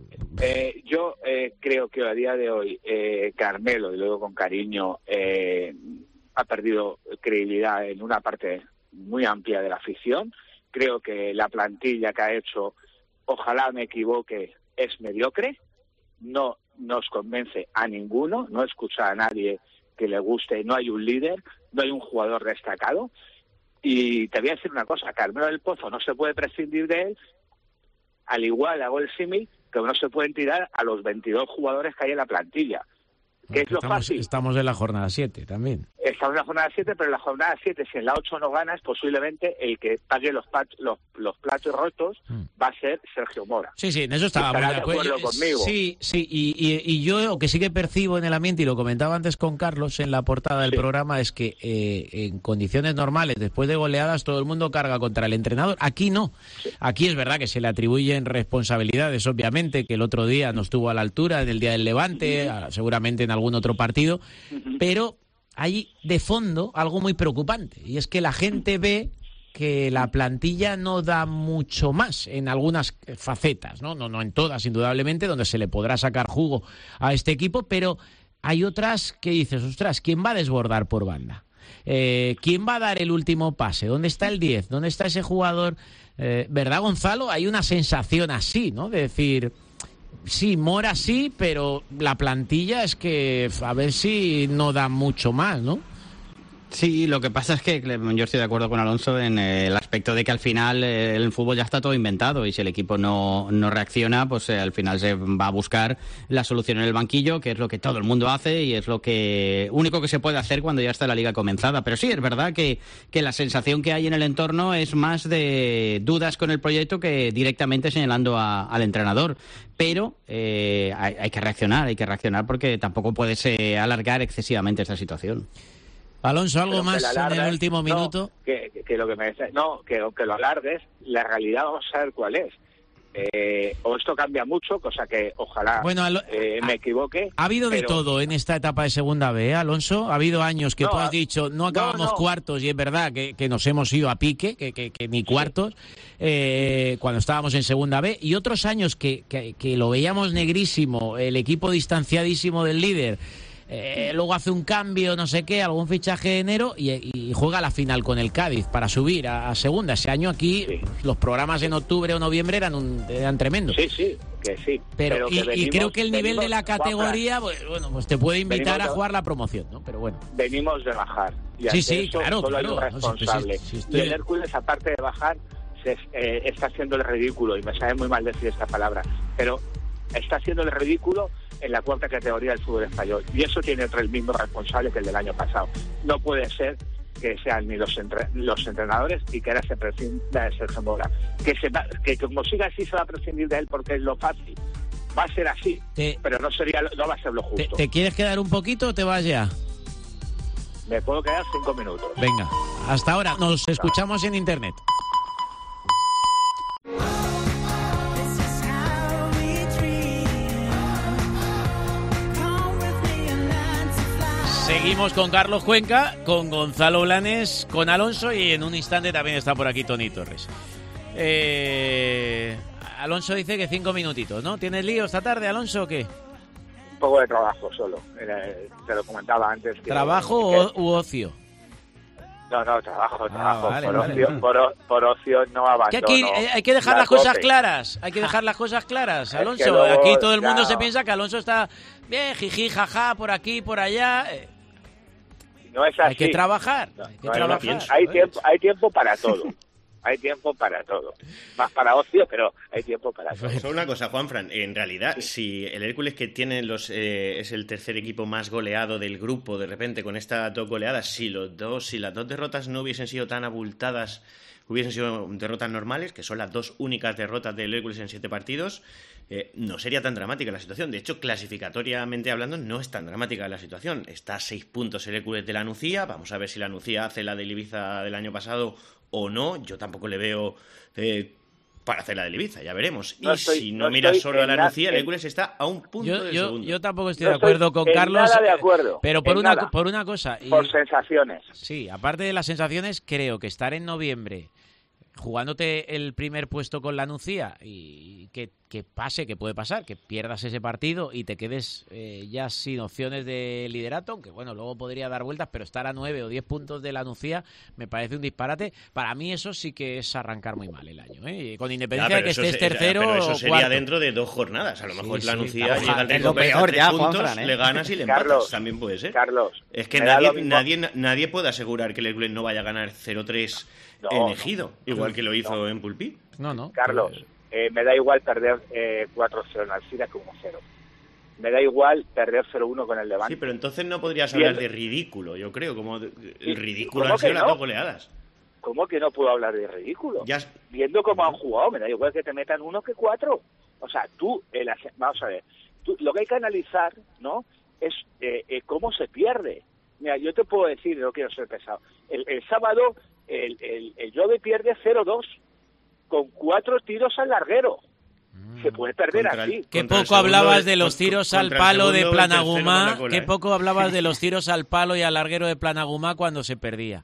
Eh, yo eh, creo que a día de hoy eh, Carmelo, y luego con cariño, eh, ha perdido credibilidad en una parte muy amplia de la afición. Creo que la plantilla que ha hecho, ojalá me equivoque, es mediocre. No nos convence a ninguno, no escucha a nadie que le guste, no hay un líder, no hay un jugador destacado. Y te voy a decir una cosa, Carmelo del Pozo no se puede prescindir de él. Al igual hago el símil que no se pueden tirar a los veintidós jugadores que hay en la plantilla. ¿Qué es lo estamos, fácil? Estamos en la jornada siete también. Estamos en la jornada siete, pero en la jornada siete, si en la ocho no ganas, posiblemente el que pague los, pat, los, los platos rotos mm. va a ser Sergio Mora. Sí, sí, en eso estábamos de acuerdo yo, conmigo. Sí, sí, y, y, y yo lo que sí que percibo en el ambiente, y lo comentaba antes con Carlos en la portada del sí. programa, es que eh, en condiciones normales, después de goleadas, todo el mundo carga contra el entrenador. Aquí no. Sí. Aquí es verdad que se le atribuyen responsabilidades, obviamente, que el otro día no estuvo a la altura, en el día del Levante, uh-huh. seguramente en algún otro partido, uh-huh. pero... hay de fondo algo muy preocupante, y es que la gente ve que la plantilla no da mucho más en algunas facetas, ¿no? No, no en todas, indudablemente, donde se le podrá sacar jugo a este equipo, pero hay otras que dices, ostras, ¿quién va a desbordar por banda? Eh, ¿Quién va a dar el último pase? ¿Dónde está el diez? ¿Dónde está ese jugador? Eh, ¿Verdad, Gonzalo? Hay una sensación así, ¿no? De decir... Sí, Mora sí, pero la plantilla es que a ver si no da mucho más, ¿no? Sí, lo que pasa es que yo estoy de acuerdo con Alonso en el aspecto de que al final eh, el fútbol ya está todo inventado y si el equipo no, no reacciona, pues eh, al final se va a buscar la solución en el banquillo, que es lo que todo el mundo hace y es lo que único que se puede hacer cuando ya está la liga comenzada. Pero sí, es verdad que, que la sensación que hay en el entorno es más de dudas con el proyecto que directamente señalando a, al entrenador. Pero eh, hay, hay que reaccionar, hay que reaccionar porque tampoco puedes eh, alargar excesivamente esta situación. Alonso, ¿algo más alargues, en el último minuto? No, que, que, que lo que me dice, no, que aunque lo alargues, la realidad vamos a saber cuál es. Eh, o esto cambia mucho, cosa que ojalá bueno, alo- eh, me equivoque. Ha habido pero... de todo en esta etapa de segunda B, ¿eh, Alonso? Ha habido años que no, tú has dicho, no acabamos no, no. cuartos, y es verdad que, que nos hemos ido a pique, que, que, que ni cuartos, eh, cuando estábamos en segunda B, y otros años que, que, que lo veíamos negrísimo, el equipo distanciadísimo del líder. Eh, luego hace un cambio, no sé qué, algún fichaje de enero y, y juega la final con el Cádiz para subir a, a segunda. Ese año aquí sí. Los programas en octubre o noviembre eran, un, eran tremendos. Sí, sí, que sí. Pero, pero y, que venimos, y creo que el nivel venimos, de la categoría, pues, bueno, pues te puede invitar a jugar la promoción, ¿no? Pero bueno. Venimos de bajar. Y sí, sí, eso claro, solo claro. hay un responsable. No, si, si estoy... Y el Hércules, aparte de bajar, se, eh, está haciendo el ridículo. Y me sabe muy mal decir esta palabra. Pero está haciendo el ridículo en la cuarta categoría del fútbol español. Y eso tiene otro el mismo responsable que el del año pasado. No puede ser que sean ni los, entre, los entrenadores y que ahora se prescinda de Sergio Mora. Que, se va, que como siga así se va a prescindir de él porque es lo fácil. Va a ser así, te, pero no sería no va a ser lo justo. ¿Te, te quieres quedar un poquito o te vas ya? Me puedo quedar cinco minutos. Venga, hasta ahora. Nos escuchamos en internet. Seguimos con Carlos Cuenca, con Gonzalo Blanes, con Alonso y en un instante también está por aquí Toni Torres. Eh, Alonso dice que cinco minutitos, ¿no? ¿Tienes lío esta tarde, Alonso, o qué? Un poco de trabajo solo, eh, te lo comentaba antes. Que, ¿Trabajo que, o, u ocio? No, no, trabajo, ah, trabajo. Vale, por, vale. Ocio, por, por ocio no abandono. Que aquí hay que dejar las cosas claras, hay que dejar las cosas claras, Alonso. Es que luego, aquí todo el mundo ya... se piensa que Alonso está bien, jiji, jaja, por aquí, por allá... No es así. Hay que trabajar. No, hay, que no trabajar. Hay, hay, tiempo, hay tiempo para todo. Hay tiempo para todo. Más para ocio, pero hay tiempo para todo. Solo una cosa, Juanfran. En realidad, sí. si el Hércules que tiene los eh, es el tercer equipo más goleado del grupo, de repente con estas dos goleadas, si los dos, si las dos derrotas no hubiesen sido tan abultadas, hubiesen sido derrotas normales, que son las dos únicas derrotas del Hércules en siete partidos, eh, no sería tan dramática la situación. De hecho, clasificatoriamente hablando, no es tan dramática la situación. Está a seis puntos el Hércules de la Nucía. Vamos a ver si la Nucía hace la del Ibiza del año pasado o no. Yo tampoco le veo eh, para hacer la del Ibiza, ya veremos. No y estoy, si no, no miras solo a la Nucía, en... el Hércules está a un punto yo, del yo, segundo. Yo tampoco estoy no de acuerdo estoy con Carlos. Nada de acuerdo. Pero por una, nada. por una cosa. Y, por sensaciones. Sí, aparte de las sensaciones, creo que estar en noviembre jugándote el primer puesto con la Nucía y que, que pase, que puede pasar, que pierdas ese partido y te quedes eh, ya sin opciones de liderato, aunque bueno, luego podría dar vueltas, pero estar a nueve o diez puntos de la Nucía me parece un disparate. Para mí eso sí que es arrancar muy mal el año, ¿eh? Con independencia ya, de que estés se, tercero ya, pero eso o sería cuarto. dentro de dos jornadas. A lo mejor sí, la Nucía sí, llega al lo peor ya, puntos, Juanfran, ¿eh? le ganas y le Carlos, empatas. También puede ser. Carlos, es que nadie, nadie, nadie puede asegurar que el Hércules no vaya a ganar cero tres no, en Ejido, no, igual que lo hizo no. en Pulpí. No, no. Carlos, pues... eh, me da igual perder eh, cuatro cero en Alcira que uno cero. Me da igual perder cero uno con el Levante. Sí, pero entonces no podrías hablar Bien. de ridículo, yo creo. Como de, el ridículo han sido no? las dos goleadas. ¿Cómo que no puedo hablar de ridículo? Ya... Viendo cómo han jugado, me da igual que te metan uno que cuatro. O sea, tú, el, vamos a ver, tú, lo que hay que analizar, ¿no? Es eh, eh, cómo se pierde. Mira, yo te puedo decir, no quiero ser pesado, el, el sábado el, el, el Jove pierde cero dos con cuatro tiros al larguero. Mm, se puede perder contra así. El, Qué poco hablabas de, de los tiros al palo de Planagumá, cola, qué ¿eh? poco hablabas de los tiros al palo y al larguero de Planagumá cuando se perdía.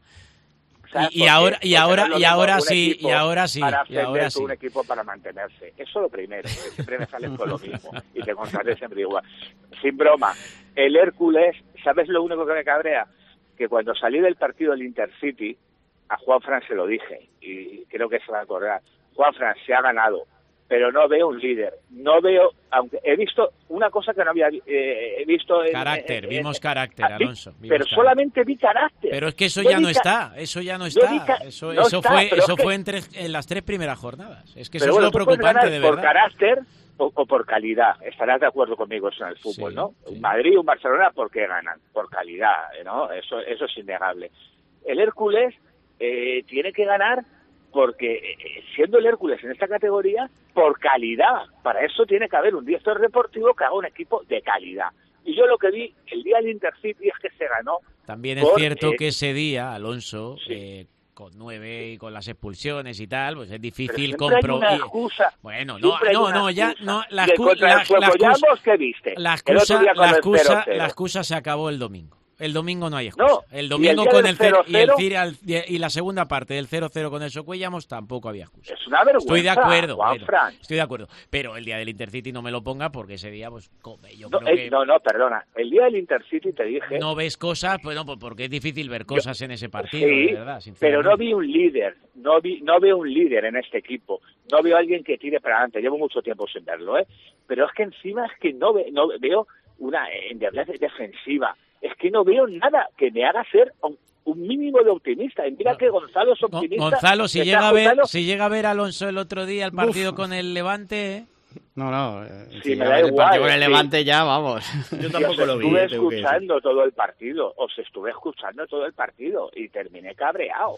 O sea, y, porque, y ahora y ahora y ahora sí y ahora sí para y ahora sí. un equipo para mantenerse. Eso lo primero, que siempre me sales con lo mismo y te contaré siempre igual. Sin broma, el Hércules, ¿sabes lo único que me cabrea? Que cuando salí del partido del Intercity, a Juanfran se lo dije, y creo que se va a acordar. Juanfran, se ha ganado, pero no veo un líder. No veo, aunque he visto una cosa que no había eh, visto... En, carácter, en, vimos en, carácter, en, Alonso. Vimos pero carácter. solamente vi carácter. Pero es que eso yo ya no ca- está, eso ya no está. ca- eso no eso está, fue eso es que, fue en, tres, en las tres primeras jornadas. Es que eso pero bueno, es lo preocupante, de verdad. Por carácter o, o por calidad. Estarás de acuerdo conmigo eso en el fútbol, sí, ¿no? Sí. Un Madrid, un Barcelona, ¿por qué ganan? Por calidad, ¿no? Eso, eso es innegable. El Hércules eh, tiene que ganar porque, eh, siendo el Hércules en esta categoría, por calidad. Para eso tiene que haber un director deportivo que haga un equipo de calidad. Y yo lo que vi el día del Intercity es que se ganó. También es por, cierto eh, que ese día, Alonso, sí. eh, con nueve y con las expulsiones y tal, pues es difícil comprobar. Bueno, no, no, no, ya no. La, excu la, la, la, excusa, ¿qué viste? La excusa, la, excusa, la excusa se acabó el domingo. El domingo no hay excusa. No, el domingo el con el cero y, el y la segunda parte del cero cero con el Socuellamos tampoco había excusa. Es una vergüenza. Estoy de acuerdo, bueno, estoy de acuerdo. Pero el día del Intercity no me lo ponga porque ese día, pues, come, yo no, creo eh, que... No, no, perdona. El día del Intercity te dije... No ves cosas, pues no, porque es difícil ver cosas yo, en ese partido, sí, de verdad, pero no vi un líder. No vi, no veo un líder en este equipo. No veo a alguien que tire para adelante. Llevo mucho tiempo sin verlo, ¿eh? Pero es que encima es que no, ve, no veo una endeblez defensiva. Es que no veo nada que me haga ser un, un mínimo de optimista. Y mira que Gonzalo es optimista. Gonzalo, si llega, a ver, si llega a ver a Alonso el otro día el partido Uf. con el Levante... ¿eh? No, no. Eh, sí, si me da el igual. partido con el sí. Levante ya, vamos. Yo tampoco os lo vi. Estuve escuchando todo el partido. Os estuve escuchando todo el partido. Y terminé cabreado.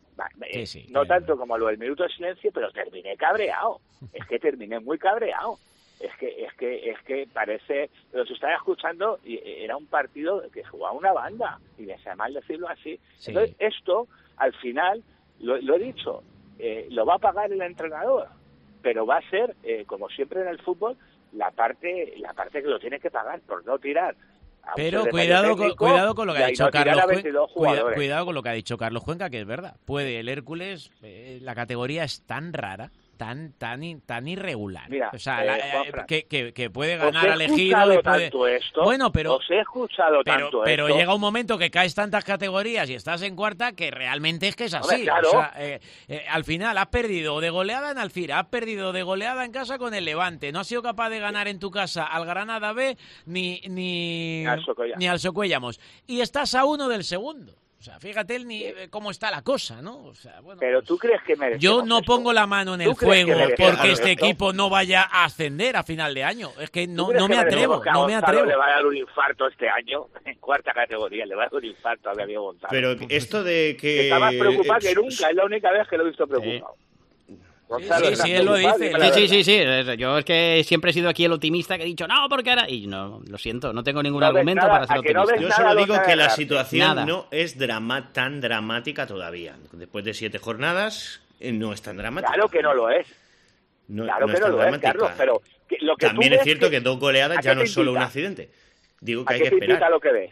Sí, sí, no claro. tanto como lo del minuto de silencio, pero terminé cabreado. Es que terminé muy cabreado. Es que, es que, es que parece, los estaba escuchando y era un partido que jugaba una banda, y me sabe mal decirlo así. Sí. Entonces, esto, al final, lo, lo he dicho, eh, lo va a pagar el entrenador, pero va a ser, eh, como siempre en el fútbol, la parte, la parte que lo tiene que pagar por no tirar. Pero cuidado con, cuidado con lo que ha dicho no Carlos Cuenca, cuidado, cuidado con lo que ha dicho Carlos Cuenca, que es verdad. Puede el Hércules, eh, la categoría es tan rara, tan tan tan irregular. Mira, o sea, eh, la, que, que, que puede ganar al Ejido y puede... tanto esto, bueno, pero os he escuchado pero, tanto pero esto. llega un momento que caes tantas categorías y estás en cuarta que realmente es que es así. Hombre, claro. O sea, eh, eh, al final has perdido de goleada en Alcira, has perdido de goleada en casa con el Levante, no has sido capaz de ganar en tu casa al Granada B ni ni al Socuellamos. ni al Socuellamos y estás a uno del segundo. O sea, fíjate el ni cómo está la cosa, ¿no? O sea, bueno, pero pues, tú crees que merecemos yo no esto? pongo la mano en el fuego porque este esto? equipo no vaya a ascender a final de año. Es que no, no me atrevo, no me atrevo. Le va a dar un infarto este año en cuarta categoría, le va a dar un infarto a David Gonzalo. Pero esto de que... Está más preocupado que nunca, es la única vez que lo he visto preocupado. Eh. Gonzalo, sí, sí, él lo dice. Sí, sí, sí, sí. Yo es que siempre he sido aquí el optimista que he dicho, no, porque ahora... Y no, lo siento, no tengo ningún no argumento nada, para ser optimista. No Yo solo digo que la nada. situación Nada. no es drama tan dramática todavía. Después de siete jornadas, eh, no es tan dramática. Claro que no lo es. No, claro no que es no tan lo dramática. es, Carlos, pero... Que lo que También tú es ves cierto que, que dos goleadas ya no es solo un accidente. Digo que hay que esperar. ¿A qué te invita lo que ves?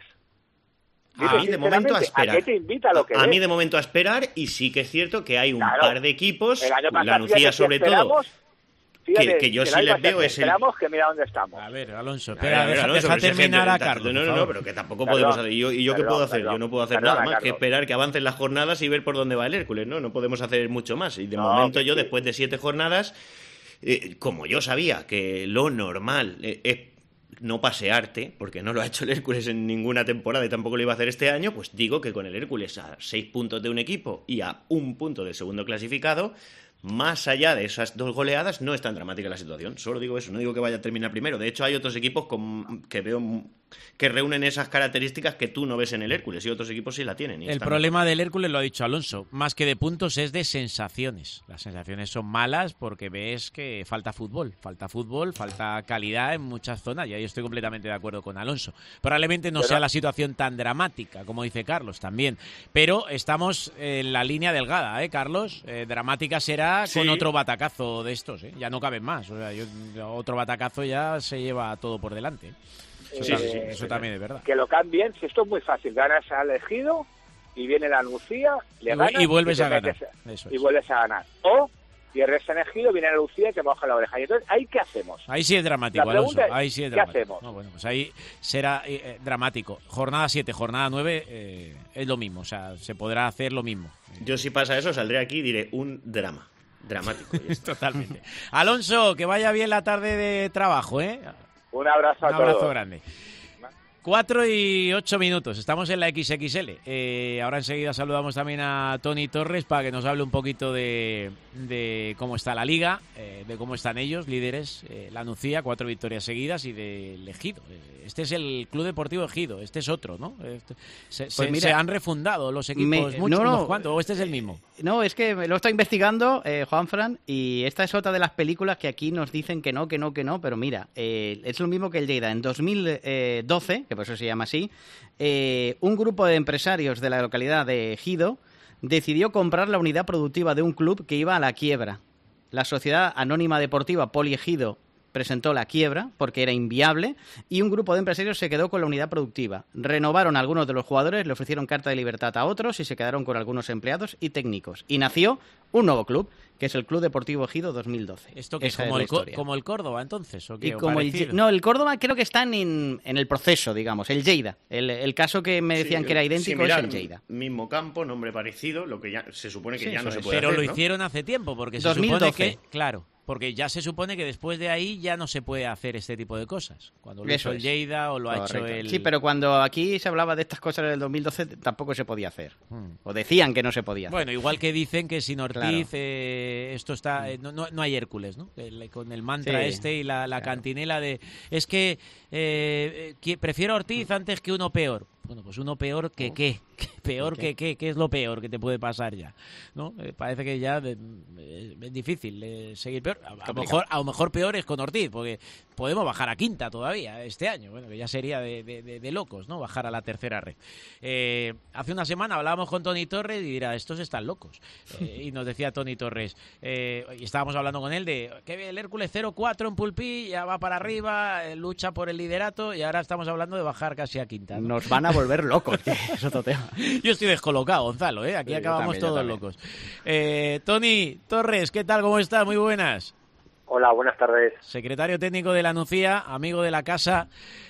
A mí de momento a esperar. ¿A qué te invita lo que a ves? mí de momento a esperar y sí que es cierto que hay un claro. par de equipos, el año pasado, la Nucía sobre todo, fíjate, que, que yo sí les veo es el... Esperamos que mira dónde estamos. A ver, Alonso, espera, a ver, deja, Alonso, deja pero terminar es a que, Carlos. No, no, no, pero que tampoco perdón, podemos hacer. ¿Y yo, y yo perdón, qué puedo hacer? perdón, yo no puedo hacer perdón, nada más Carlos. que esperar que avancen las jornadas y ver por dónde va el Hércules, ¿no? No podemos hacer mucho más. Y de no, momento yo, sí. después de siete jornadas, eh, como yo sabía que lo normal eh, es no pasearte, porque no lo ha hecho el Hércules en ninguna temporada y tampoco lo iba a hacer este año, pues digo que con el Hércules a seis puntos de un equipo y a un punto del segundo clasificado, más allá de esas dos goleadas, no es tan dramática la situación. Solo digo eso, no digo que vaya a terminar primero. De hecho, hay otros equipos con, que veo que reúnen esas características que tú no ves en el Hércules y otros equipos sí la tienen. Y el problema mejor. del Hércules, lo ha dicho Alonso, más que de puntos es de sensaciones. Las sensaciones son malas porque ves que falta fútbol, falta fútbol, falta calidad en muchas zonas y ahí estoy completamente de acuerdo con Alonso. Probablemente no pero... sea la situación tan dramática, como dice Carlos también, pero estamos en la línea delgada, ¿eh, Carlos? Eh, dramática será sí. con otro batacazo de estos, ¿eh? Ya no caben más, o sea, yo, otro batacazo ya se lleva todo por delante. Sí, sí, sí, sí, eso sí, también es verdad. Que lo cambien, si esto es muy fácil, ganas al Ejido y viene la Nucía, le ganas y vuelves y a ganar. Eso es. Y vuelves a ganar. O pierdes en Ejido, viene la Nucía y te moja la oreja. Y entonces, ¿ahí qué hacemos? Ahí sí es dramático, Alonso. Es, ahí sí es ¿qué dramático. hacemos? No, bueno, pues ahí será eh, dramático. Jornada siete, jornada nueve eh, es lo mismo, o sea, se podrá hacer lo mismo. Yo si pasa eso, saldré aquí y diré un drama. Dramático. Totalmente. Alonso, que vaya bien la tarde de trabajo, ¿eh? Un abrazo a todos. Un abrazo todos. grande. Cuatro y ocho minutos, estamos en la equis equis ele. Eh, ahora enseguida saludamos también a Tony Torres para que nos hable un poquito de, de cómo está la Liga, eh, de cómo están ellos, líderes, eh, la Nucía, cuatro victorias seguidas, y del Ejido. Este es el Club Deportivo Ejido, este es otro, ¿no? Este, se, pues se, mira, se han refundado los equipos, me, muchos, no, no, unos cuantos, o este es el mismo. No, es que lo estoy investigando, eh, Juanfran, y esta es otra de las películas que aquí nos dicen que no, que no, que no, pero mira, eh, es lo mismo que el Lleida. En dos mil doce, que por eso se llama así, eh, un grupo de empresarios de la localidad de Ejido decidió comprar la unidad productiva de un club que iba a la quiebra. La Sociedad Anónima Deportiva Poliejido presentó la quiebra porque era inviable y un grupo de empresarios se quedó con la unidad productiva. Renovaron a algunos de los jugadores, le ofrecieron carta de libertad a otros y se quedaron con algunos empleados y técnicos. Y nació un nuevo club, que es el Club Deportivo Ejido dos mil doce. ¿Esto que es como, el, como el Córdoba, entonces? ¿O qué, y como el, no, el Córdoba creo que está en, en el proceso, digamos, el Lleida. El, el caso que me decían sí, que era idéntico similar, es el Lleida. Mismo campo, nombre parecido, lo que ya se supone que sí, ya no se puede pero hacer, lo ¿no? hicieron hace tiempo, porque se dos mil doce. supone que... Claro. Porque ya se supone que después de ahí ya no se puede hacer este tipo de cosas. Cuando lo Eso hizo el Lleida o lo Correcto. ha hecho el... Sí, pero cuando aquí se hablaba de estas cosas en el dos mil doce tampoco se podía hacer. Hmm. O decían que no se podía hacer. Bueno, igual que dicen que sin Ortiz claro. eh, esto está... Eh, no, no, no hay Hércules, ¿no? El, con el mantra sí, este y la, la claro. cantinela de... Es que eh, eh, prefiero a Ortiz antes que uno peor. Bueno, pues uno peor que oh. qué. Peor ¿Qué? que qué. ¿Qué es lo peor que te puede pasar ya? ¿No? Eh, parece que ya de, eh, es difícil eh, seguir peor. A, a, lo mejor, a lo mejor peor es con Ortiz, porque podemos bajar a quinta todavía este año. Bueno, que ya sería de, de, de, de locos, ¿no? Bajar a la tercera red. Eh, hace una semana hablábamos con Tony Torres y dirá, estos están locos. Eh, y nos decía Tony Torres, eh, y estábamos hablando con él de que el Hércules cero cuatro en Pulpí, ya va para arriba, eh, lucha por el liderato, y ahora estamos hablando de bajar casi a quinta, ¿no? Nos van a volver locos, que es otro tema. Yo estoy descolocado, Gonzalo, ¿eh? Aquí sí, acabamos también, todos locos. Eh, Tony Torres, ¿qué tal? ¿Cómo estás? Muy buenas. Hola, buenas tardes. Secretario técnico de la Nucía, amigo de la casa.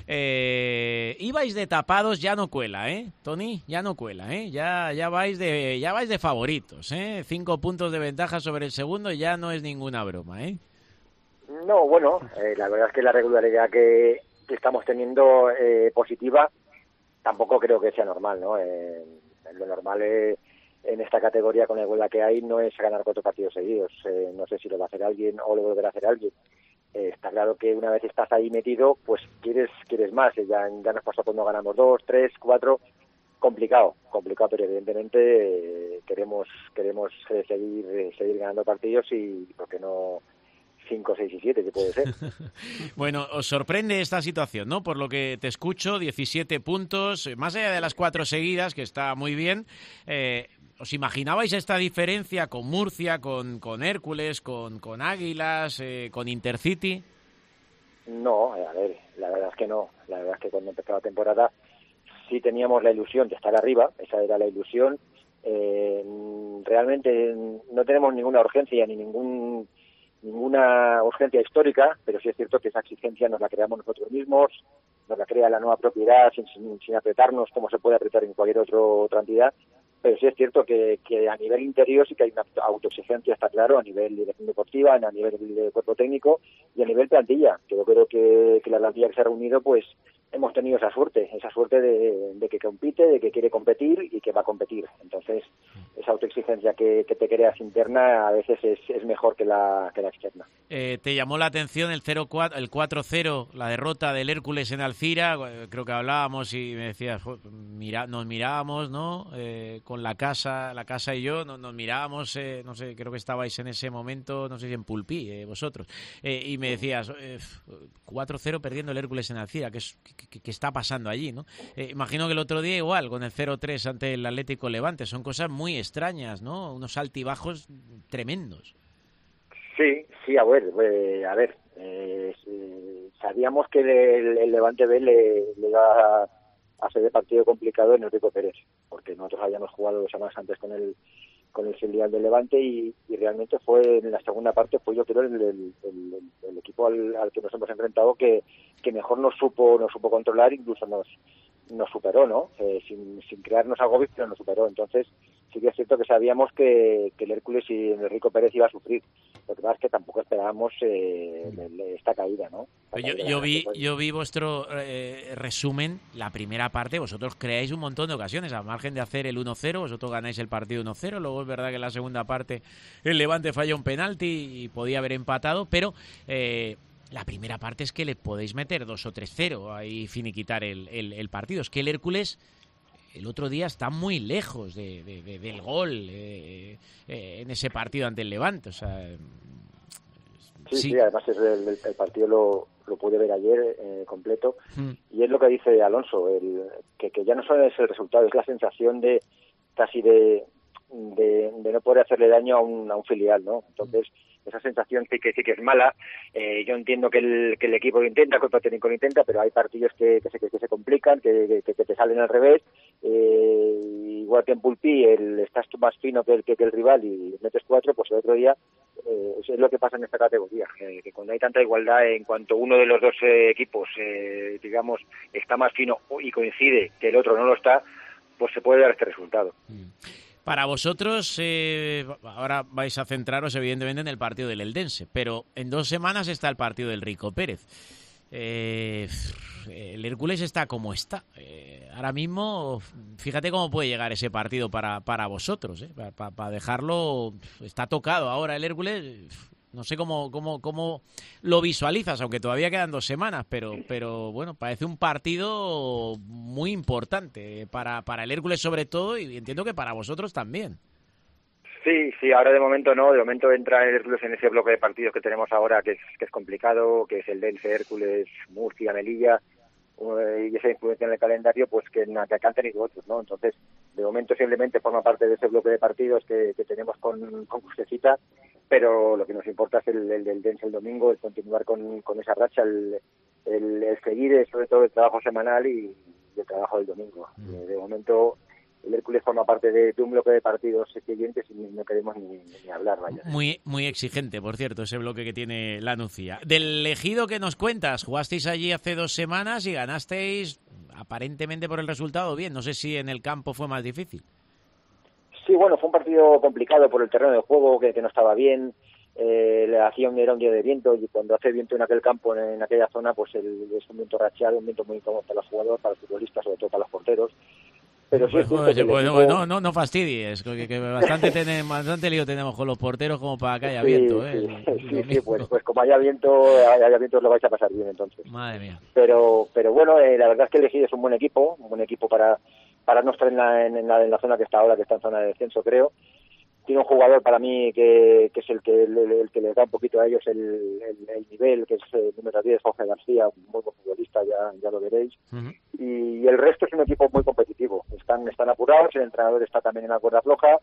Eh, ibais de tapados, ya no cuela, ¿eh? Tony, ya no cuela, ¿eh? Ya, ya vais de, ya vais de favoritos, ¿eh? Cinco puntos de ventaja sobre el segundo, ya no es ninguna broma, ¿eh? No, bueno, eh, la verdad es que la regularidad que, que estamos teniendo eh, positiva tampoco creo que sea normal, ¿no? Eh, lo normal es, en esta categoría con la igualdad que hay no es ganar cuatro partidos seguidos. Eh, no sé si lo va a hacer alguien o lo volverá a hacer alguien. Eh, está claro que una vez estás ahí metido, pues quieres quieres más. Ya, ya nos pasó cuando ganamos dos, tres, cuatro. Complicado, complicado, pero evidentemente eh, queremos queremos eh, seguir eh, seguir ganando partidos y, ¿por qué no? cinco, seis y siete, que puede ser. Bueno, os sorprende esta situación, ¿no? Por lo que te escucho, diecisiete puntos, más allá de las cuatro seguidas, que está muy bien. Eh, ¿Os imaginabais esta diferencia con Murcia, con, con Hércules, con, con Águilas, eh, con Intercity? No, a ver, la verdad es que no. La verdad es que cuando empezó la temporada sí teníamos la ilusión de estar arriba, esa era la ilusión. Eh, realmente no tenemos ninguna urgencia ni ningún... ninguna urgencia histórica, pero sí es cierto que esa exigencia nos la creamos nosotros mismos, nos la crea la nueva propiedad sin, sin, sin apretarnos como se puede apretar en cualquier otro, otra entidad, pero sí es cierto que, que a nivel interior sí que hay una autoexigencia, está claro, a nivel de dirección deportiva, a nivel de cuerpo técnico y a nivel plantilla, que yo creo que, que la plantilla que se ha reunido, pues hemos tenido esa suerte, esa suerte de, de que compite, de que quiere competir y que va a competir. Entonces, esa autoexigencia que, que te creas interna a veces es, es mejor que la, que la externa. Eh, ¿Te llamó la atención el cero cuatro, el cuatro cero, la derrota del Hércules en Alcira? Creo que hablábamos y me decías, mira, nos mirábamos, ¿no? Eh, con la casa, la casa y yo, nos, nos mirábamos, eh, no sé, creo que estabais en ese momento, no sé si en Pulpí, eh, vosotros, eh, y me decías, eh, cuatro cero perdiendo el Hércules en Alcira, que es... ¿Qué, qué está pasando allí, ¿no? Eh, imagino que el otro día igual, con el cero tres ante el Atlético Levante. Son cosas muy extrañas, ¿no? Unos altibajos tremendos. Sí, sí, a ver, eh, a ver, eh, sabíamos que el, el Levante B le, le iba a hacer de partido complicado en Enrico Pérez, porque nosotros habíamos jugado dos semanas antes con el con el filial del Levante y, y realmente fue en la segunda parte fue yo creo el, el, el, el equipo al, al que nos hemos enfrentado que, que mejor nos supo nos supo controlar, incluso nos nos superó, ¿no? Eh, sin, sin crearnos agobios, pero nos superó. Entonces sí que es cierto que sabíamos que, que el Hércules y Enrico Pérez iba a sufrir. Lo que pasa es que tampoco esperábamos eh, esta caída, ¿no? Esta yo, caída, yo vi pues, yo vi vuestro eh, resumen, la primera parte, vosotros creáis un montón de ocasiones, al margen de hacer el uno cero, vosotros ganáis el partido uno cero, luego es verdad que en la segunda parte el Levante falla un penalti y podía haber empatado, pero eh, la primera parte es que le podéis meter dos o tres cero ahí finiquitar el, el, el partido. Es que el Hércules el otro día está muy lejos de, de, de, del gol eh, eh, en ese partido ante el Levante. O sea, sí, sí, sí, además es el, el, el partido lo, lo pude ver ayer eh, completo mm. y es lo que dice Alonso, el, que, que ya no solo es el resultado, es la sensación de casi de, de, de no poder hacerle daño a un, a un filial, ¿no? Entonces, esa sensación sí que sí que es mala. Eh, yo entiendo que el, que el equipo lo intenta, que el cuerpo técnico lo intenta, pero hay partidos que, que, se, que, que se complican, que, que, que te salen al revés. Eh, igual que en Pulpí, el, estás tú más fino que el, que, que el rival y metes cuatro, pues el otro día eh, eso es lo que pasa en esta categoría, eh, que cuando hay tanta igualdad, en cuanto uno de los dos eh, equipos, eh, digamos, está más fino y coincide que el otro no lo está, pues se puede dar este resultado. Mm. Para vosotros, eh, ahora vais a centraros evidentemente en el partido del Eldense, pero en dos semanas está el partido del Rico Pérez. Eh, el Hércules está como está. Eh, ahora mismo, fíjate cómo puede llegar ese partido para, para vosotros. Eh, para, para, para dejarlo, está tocado ahora el Hércules. No sé cómo, cómo, cómo lo visualizas, aunque todavía quedan dos semanas, pero, pero bueno, parece un partido muy importante para, para el Hércules sobre todo y entiendo que para vosotros también. Sí, sí, ahora de momento no, de momento entra el Hércules en ese bloque de partidos que tenemos ahora, que es, que es complicado, que es el Dense, Hércules, Murcia, Melilla, y esa influencia en el calendario, pues que, que han tenido otros, ¿no? Entonces, de momento simplemente forma parte de ese bloque de partidos que, que tenemos con, con Crucecita, pero lo que nos importa es el, el del Dense el domingo, el continuar con, con esa racha, el, el, el seguir sobre todo el trabajo semanal y, y el trabajo del domingo. Mm. De momento el Hércules forma parte de, de un bloque de partidos siguientes y no queremos ni, ni hablar, vaya. Muy, muy exigente, por cierto, ese bloque que tiene la Nucía. Del Ejido que nos cuentas, jugasteis allí hace dos semanas y ganasteis aparentemente por el resultado bien. No sé si en el campo fue más difícil. Sí, bueno, fue un partido complicado por el terreno de juego, que, que no estaba bien. Eh, le hacía un, era un día de viento y cuando hace viento en aquel campo, en, en aquella zona, pues el, es un viento racheado, un viento muy incómodo para los jugadores, para los futbolistas, sobre todo para los porteros. Pero sí, pues, sí, joder, pues, equipo... no, no, no fastidies, que, que bastante, tenemos, bastante lío tenemos con los porteros como para que haya sí, viento. ¿eh? Sí, sí, sí, pues, pues como haya viento, haya viento lo vais a pasar bien entonces. Madre mía. Pero, pero bueno, eh, la verdad es que el Ejido es un buen equipo, un buen equipo para, para no estar en la, en, la, en la zona que está ahora, que está en zona de descenso, creo. Tiene un jugador para mí que, que es el que el, el que le da un poquito a ellos el, el, el nivel, que es el número diez, Jorge García, un muy buen futbolista, ya, ya lo veréis. Uh-huh. Y el resto es un equipo muy competitivo. Están, están apurados, el entrenador está también en la cuerda floja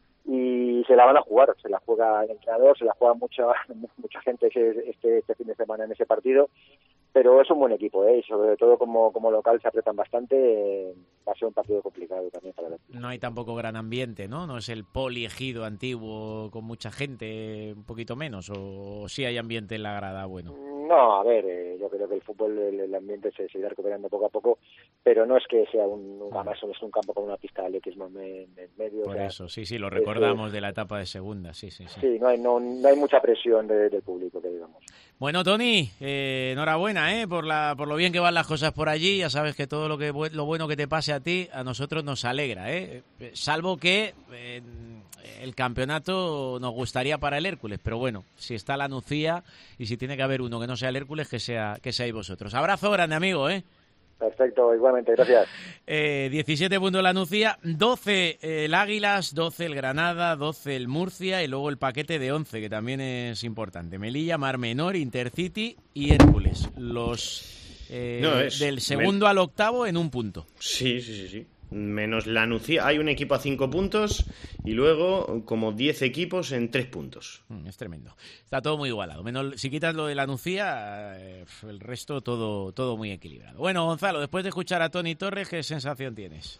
y se la van a jugar. Se la juega el entrenador, se la juega mucha mucha gente este, este fin de semana en ese partido. Pero es un buen equipo, ¿eh? Y sobre todo como, como local se apretan bastante. Eh, va a ser un partido complicado también para ver. No hay tampoco gran ambiente, ¿no? No es el poliejido antiguo con mucha gente, un poquito menos, o sí hay ambiente en la grada, bueno. No, a ver, eh, yo creo que el fútbol, el, el ambiente se, se irá recuperando poco a poco, pero no es que sea un, un además es un campo con una pista de atletismo en, en medio. Por o sea, eso, sí, sí, lo recordamos es, de la etapa de segunda, sí, sí, sí. Sí, no hay, no, no hay mucha presión de, del público, que digamos. Bueno, Tony, eh, enhorabuena eh, por la por lo bien que van las cosas por allí. Ya sabes que todo lo que lo bueno que te pase a ti, a nosotros nos alegra. Eh. Salvo que eh, el campeonato nos gustaría para el Hércules. Pero bueno, si está la Nucía y si tiene que haber uno que no sea el Hércules, que sea que seáis vosotros. Abrazo grande, amigo. ¿eh? Perfecto, igualmente, gracias. Eh, diecisiete puntos la Nucía, doce el Águilas, doce el Granada, doce el Murcia y luego el paquete de once, que también es importante. Melilla, Mar Menor, Intercity y Hércules. Los eh, no, es, del segundo men... al octavo en un punto. Sí, sí, sí, sí. Menos la Nucía. Hay un equipo a cinco puntos y luego como diez equipos en tres puntos. Mm, es tremendo. Está todo muy igualado. Menos, si quitas lo de la Nucía, eh, el resto todo, todo muy equilibrado. Bueno, Gonzalo, después de escuchar a Tony Torres, ¿qué sensación tienes?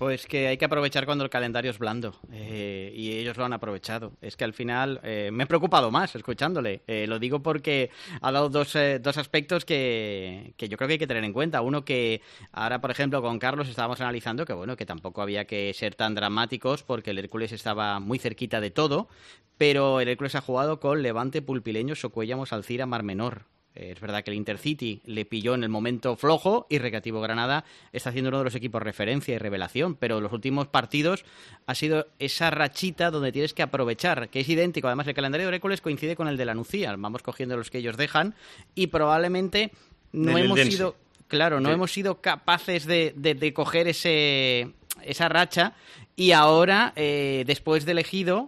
Pues que hay que aprovechar cuando el calendario es blando, eh, y ellos lo han aprovechado. Es que al final eh, me he preocupado más escuchándole. Eh, lo digo porque ha dado dos, eh, dos aspectos que, que yo creo que hay que tener en cuenta. Uno que ahora, por ejemplo, con Carlos estábamos analizando que bueno, que tampoco había que ser tan dramáticos porque el Hércules estaba muy cerquita de todo, pero el Hércules ha jugado con Levante, Pulpileños, Socuéllamos, Alcira, Mar Menor. Es verdad que el Intercity le pilló en el momento flojo y Recreativo Granada está siendo uno de los equipos referencia y revelación, pero los últimos partidos ha sido esa rachita donde tienes que aprovechar, que es idéntico. Además, el calendario de Hércules coincide con el de la Nucía. Vamos cogiendo los que ellos dejan y probablemente no hemos sido, claro, no sí. hemos sido capaces de, de, de coger ese, esa racha y ahora, eh, después de elegido,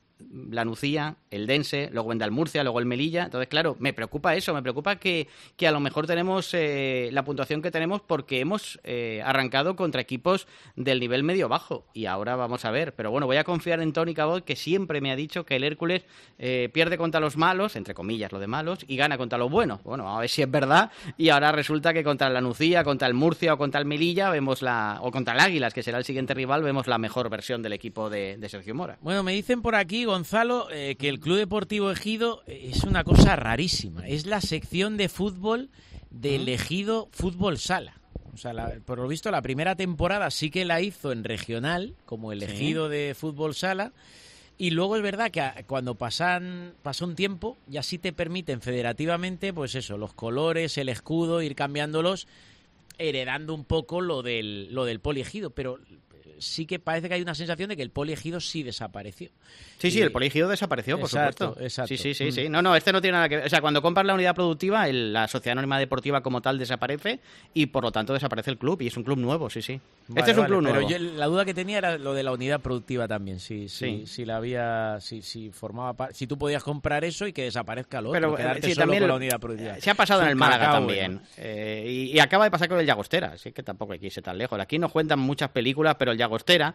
la Nucía, el Dense, luego Endal Murcia, luego el Melilla. Entonces, claro, me preocupa eso, me preocupa que, que a lo mejor tenemos eh, la puntuación que tenemos porque hemos eh, arrancado contra equipos del nivel medio-bajo. Y ahora vamos a ver. Pero bueno, voy a confiar en Tony Cabot, que siempre me ha dicho que el Hércules eh, pierde contra los malos, entre comillas lo de malos, y gana contra los buenos. Bueno, a ver si es verdad. Y ahora resulta que contra la Nucía, contra el Murcia o contra el Melilla, vemos la o contra el Águilas, que será el siguiente rival, vemos la mejor versión del equipo de, de Sergio Mora. Bueno, me dicen por aquí, Gonzalo, eh, que el Club Deportivo Ejido es una cosa rarísima. Es la sección de fútbol del Ejido Fútbol Sala. O sea, la, por lo visto, la primera temporada sí que la hizo en regional, como el Ejido sí. de Fútbol Sala. Y luego es verdad que cuando pasan pasa un tiempo, ya sí te permiten federativamente, pues eso, los colores, el escudo, ir cambiándolos, heredando un poco lo del, lo del poliejido. Pero sí que parece que hay una sensación de que el poliejido sí desapareció. Sí, y... sí, el poliejido desapareció, por exacto, supuesto. Exacto. Sí, sí, sí, sí. No, no, este no tiene nada que ver. O sea, cuando compras la unidad productiva, el, la Sociedad Anónima Deportiva como tal desaparece y por lo tanto desaparece el club y es un club nuevo, sí, sí. Vale, este es un vale, club pero nuevo. Yo, la duda que tenía era lo de la unidad productiva también, si, si, sí. si la había, si, si formaba parte, si tú podías comprar eso y que desaparezca lo otro, pero, quedarte sí, solo también con la unidad productiva. Se ha pasado sí, en el Málaga Macao, también. Bueno. Eh, y, y acaba de pasar con el Llagostera, así que tampoco hay que irse tan lejos. Aquí nos cuentan muchas películas, pero el Llagostera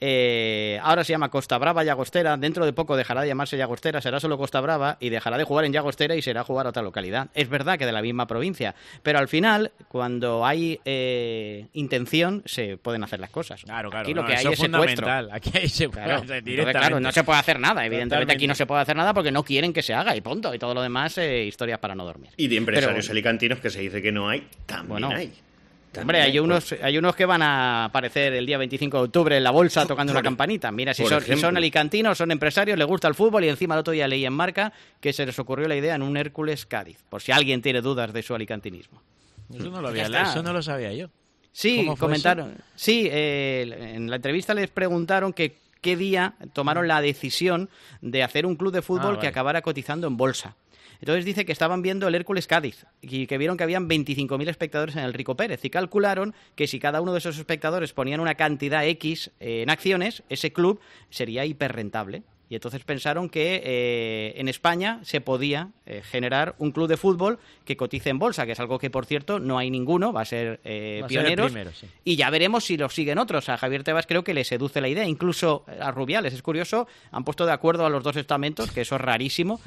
eh, ahora se llama Costa Brava Llagostera, dentro de poco dejará de llamarse Llagostera, será solo Costa Brava y dejará de jugar en Llagostera y será jugar a otra localidad. Es verdad que de la misma provincia, pero al final, cuando hay eh, intención, se pueden hacer las cosas. Claro, claro. Aquí lo no, que hay es secuestro. Aquí hay secuestro claro, directamente. Claro, no se puede hacer nada. Evidentemente Totalmente. Aquí no se puede hacer nada porque no quieren que se haga y punto. Y todo lo demás, eh, historias para no dormir. Y de empresarios pero, alicantinos que se dice que no hay, también bueno, hay. Hombre, hay unos, hay unos que van a aparecer el día veinticinco de octubre en la bolsa tocando por, una campanita. Mira, si son, si son alicantinos, son empresarios, les gusta el fútbol y encima el otro día leí en Marca que se les ocurrió la idea en un Hércules Cádiz, por si alguien tiene dudas de su alicantinismo. Eso no lo, había, eso no lo sabía yo. Sí, comentaron. Eso? Sí, eh, en la entrevista les preguntaron que qué día tomaron la decisión de hacer un club de fútbol ah, vale. que acabara cotizando en bolsa. Entonces dice que estaban viendo el Hércules Cádiz y que vieron que habían veinticinco mil espectadores en el Rico Pérez y calcularon que si cada uno de esos espectadores ponían una cantidad X eh, en acciones, ese club sería hiperrentable. Y entonces pensaron que eh, en España se podía eh, generar un club de fútbol que cotice en bolsa, que es algo que, por cierto, no hay ninguno, va a ser eh, va pioneros. A ser el primero, sí. Y ya veremos si lo siguen otros. A Javier Tebas creo que le seduce la idea, incluso a Rubiales. Es curioso, han puesto de acuerdo a los dos estamentos, que eso es rarísimo,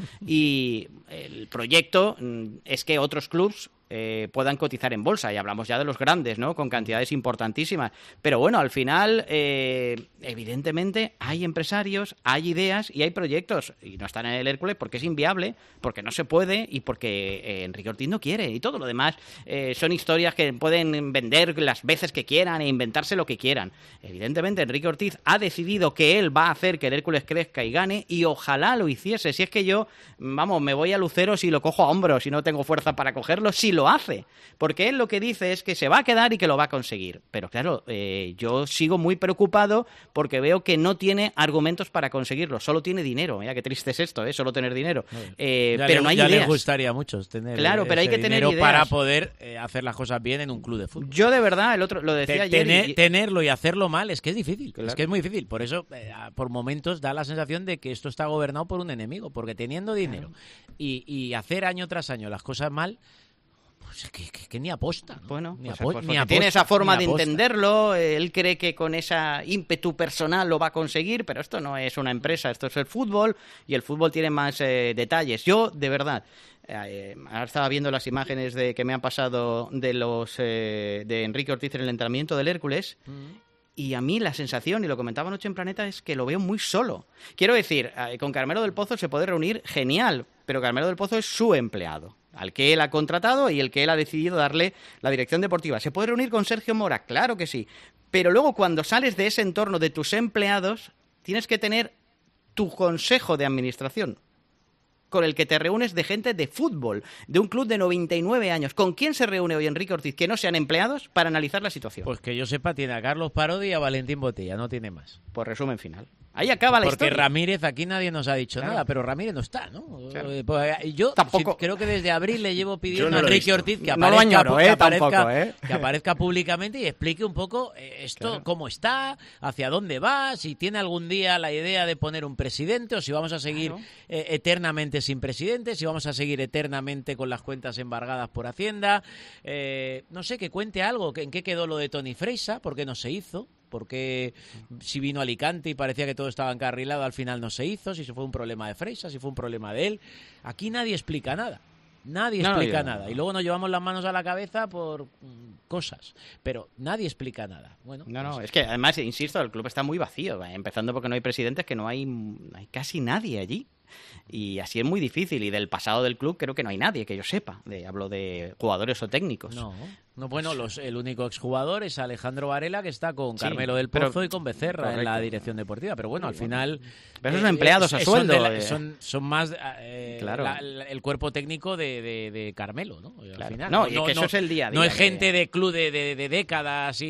y el proyecto es que otros clubs Eh, puedan cotizar en bolsa, y hablamos ya de los grandes, ¿no? Con cantidades importantísimas. Pero bueno, al final, eh, evidentemente, hay empresarios, hay ideas y hay proyectos, y no están en el Hércules porque es inviable, porque no se puede y porque eh, Enrique Ortiz no quiere, y todo lo demás eh, son historias que pueden vender las veces que quieran e inventarse lo que quieran. Evidentemente, Enrique Ortiz ha decidido que él va a hacer que el Hércules crezca y gane, y ojalá lo hiciese. Si es que yo, vamos, me voy a Lucero si lo cojo a hombros, si no tengo fuerza para cogerlo, si lo hace, porque él lo que dice es que se va a quedar y que lo va a conseguir. Pero claro, eh, yo sigo muy preocupado porque veo que no tiene argumentos para conseguirlo, solo tiene dinero. Mira qué triste es esto, ¿eh? Solo tener dinero. Eh, pero le, no hay ya ideas. les gustaría mucho tener claro, pero hay que tener dinero ideas para poder eh, hacer las cosas bien en un club de fútbol. Yo de verdad, el otro lo decía Te, ayer. Tener, y... Tenerlo y hacerlo mal es que es difícil, claro. es que es muy difícil. Por eso, eh, por momentos da la sensación de que esto está gobernado por un enemigo, porque teniendo dinero claro. y, y hacer año tras año las cosas mal, pues que, que, que ni aposta, ¿no? Bueno, ni, pues, apo pues, ni aposta, tiene esa forma de aposta. entenderlo, él cree que con esa ímpetu personal lo va a conseguir, pero esto no es una empresa, esto es el fútbol, y el fútbol tiene más eh, detalles. Yo, de verdad, eh, ahora estaba viendo las imágenes de que me han pasado de los eh, de Enrique Ortiz en el entrenamiento del Hércules, mm. y a mí la sensación, y lo comentaba anoche en Planeta, es que lo veo muy solo. Quiero decir, con Carmelo del Pozo se puede reunir genial, pero Carmelo del Pozo es su empleado, al que él ha contratado y el que él ha decidido darle la dirección deportiva. ¿Se puede reunir con Sergio Mora? Claro que sí. Pero luego cuando sales de ese entorno de tus empleados, tienes que tener tu consejo de administración, con el que te reúnes de gente de fútbol, de un club de noventa y nueve años. ¿Con quién se reúne hoy Enrique Ortiz que no sean empleados para analizar la situación? Pues que yo sepa, tiene a Carlos Parodi y a Valentín Botella, no tiene más. Pues resumen final. Ahí acaba la Porque historia. Porque Ramírez, aquí nadie nos ha dicho claro. nada, pero Ramírez no está, ¿no? Claro. Pues yo tampoco. Sí, creo que desde abril le llevo pidiendo no a Enrique Ortiz que no aparezca, añoro, eh, que, aparezca tampoco, eh. que aparezca públicamente y explique un poco esto, claro. cómo está, hacia dónde va, si tiene algún día la idea de poner un presidente o si vamos a seguir claro. eh, eternamente sin presidente, si vamos a seguir eternamente con las cuentas embargadas por Hacienda. Eh, no sé, que cuente algo, que, en qué quedó lo de Toni Freixa, por qué no se hizo. Porque si vino a Alicante y parecía que todo estaba encarrilado, al final no se hizo, si fue un problema de Freixa, si fue un problema de él. Aquí nadie explica nada, nadie no, explica no, nada. No. Y luego nos llevamos las manos a la cabeza por cosas, pero nadie explica nada. Bueno, no, no, pues... es que además, insisto, el club está muy vacío, empezando porque no hay presidentes, que no hay, no hay casi nadie allí. Y así es muy difícil. Y del pasado del club creo que no hay nadie que yo sepa. De, hablo de jugadores o técnicos. No, no bueno, los, el único exjugador es Alejandro Varela, que está con Carmelo sí, del Pozo pero, y con Becerra correcto. en la dirección deportiva. Pero bueno, al final... Pero esos eh, empleados eh, a sueldo. Son, la, eh. son, son más eh, claro. la, el cuerpo técnico de, de, de Carmelo, ¿no? Al claro. final, no, no, y es que no, eso es el día a día. No es gente de club de, de, de décadas y,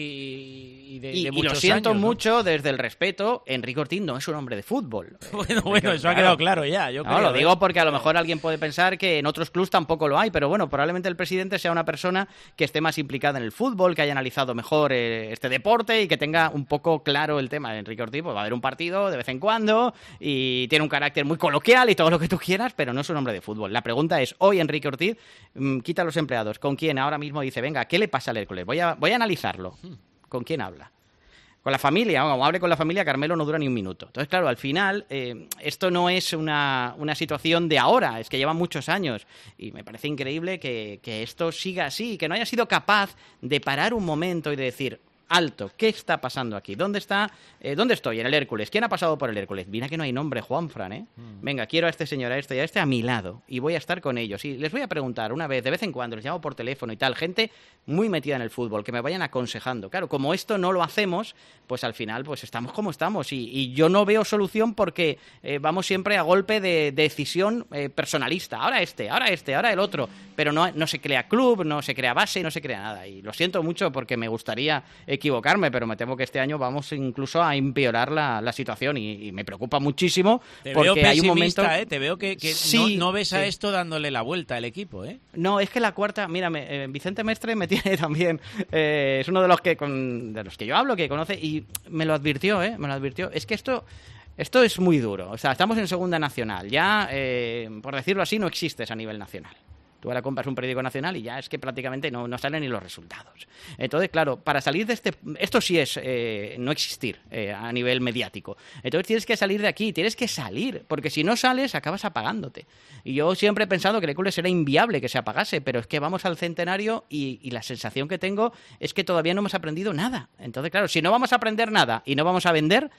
y de, y, de y muchos lo siento años, mucho, ¿no? desde el respeto, Enrique Ortiz no es un hombre de fútbol. bueno, bueno, eso claro. ha quedado claro ya. Yo no, creo, lo digo porque a lo mejor alguien puede pensar que en otros clubs tampoco lo hay, pero bueno, probablemente el presidente sea una persona que esté más implicada en el fútbol, que haya analizado mejor eh, este deporte y que tenga un poco claro el tema. Enrique Ortiz, pues va a haber un partido de vez en cuando y tiene un carácter muy coloquial y todo lo que tú quieras, pero no es un hombre de fútbol. La pregunta es, hoy Enrique Ortiz mmm, quita a los empleados. ¿Con quién ahora mismo dice, venga, ¿qué le pasa al Hércules? Voy a, voy a analizarlo. ¿Con quién habla? Con la familia, como hable con la familia, Carmelo no dura ni un minuto. Entonces, claro, al final, eh, esto no es una, una situación de ahora, es que lleva muchos años. Y me parece increíble que, que esto siga así, que no haya sido capaz de parar un momento y de decir, alto, ¿qué está pasando aquí? ¿Dónde está? Eh, ¿Dónde estoy? En el Hércules. ¿Quién ha pasado por el Hércules? Mira que no hay nombre, Juanfran, ¿eh? Mm. Venga, quiero a este señor, a este y a este a mi lado. Y voy a estar con ellos. Y les voy a preguntar una vez, de vez en cuando, les llamo por teléfono y tal. Gente muy metida en el fútbol, que me vayan aconsejando. Claro, como esto no lo hacemos, pues al final pues estamos como estamos. Y, y yo no veo solución porque eh, vamos siempre a golpe de, de decisión eh, personalista. Ahora este, ahora este, ahora el otro. Pero no, no se crea club, no se crea base, no se crea nada. Y lo siento mucho porque me gustaría equivocarme, pero me temo que este año vamos incluso a empeorar la, la situación y, y me preocupa muchísimo. Te porque veo hay un momento, ¿eh? Te veo que, que sí, no, no ves a sí. esto dándole la vuelta al equipo, ¿eh? No, es que la cuarta, mira, me, eh, Vicente Mestre me tiene también, eh, es uno de los que con, de los que yo hablo, que conoce, y me lo advirtió, ¿eh? Me lo advirtió. Es que esto... Esto es muy duro. O sea, estamos en segunda nacional. Ya, eh, por decirlo así, no existes a nivel nacional. Tú ahora compras un periódico nacional y ya es que prácticamente no, no salen ni los resultados. Entonces, claro, para salir de este... Esto sí es eh, no existir eh, a nivel mediático. Entonces tienes que salir de aquí, tienes que salir, porque si no sales acabas apagándote. Y yo siempre he pensado que el Hércules era inviable que se apagase, pero es que vamos al centenario y, y la sensación que tengo es que todavía no hemos aprendido nada. Entonces, claro, si no vamos a aprender nada y no vamos a vender,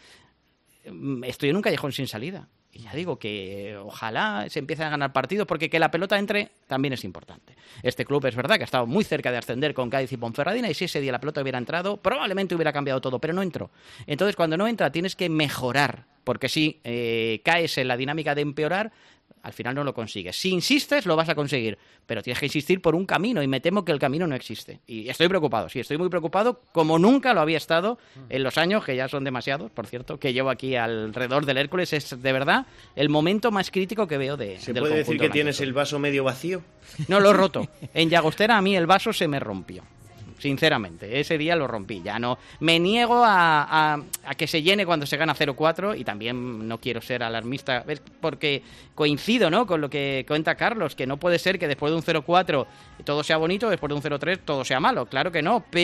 estoy en un callejón sin salida. Y ya digo que ojalá se empiecen a ganar partidos, porque que la pelota entre también es importante. Este club es verdad que ha estado muy cerca de ascender con Cádiz y Ponferradina, y si ese día la pelota hubiera entrado, probablemente hubiera cambiado todo, pero no entró. Entonces, cuando no entra, tienes que mejorar, porque si eh, caes en la dinámica de empeorar, al final no lo consigues. Si insistes, lo vas a conseguir, pero tienes que insistir por un camino, y me temo que el camino no existe. Y estoy preocupado, sí, estoy muy preocupado, como nunca lo había estado en los años, que ya son demasiados, por cierto, que llevo aquí alrededor del Hércules. Es de verdad el momento más crítico que veo de, ¿Se del puede decir que blanco. Tienes el vaso medio vacío? No, lo he roto. En Llagostera a mí el vaso se me rompió. Sinceramente, ese día lo rompí. Ya no me niego a, a, a que se llene cuando se gana cero cuatro, y también no quiero ser alarmista porque coincido, ¿no?, con lo que cuenta Carlos, que no puede ser que después de un cero cuatro todo sea bonito, después de un cero tres todo sea malo. Claro que no, pero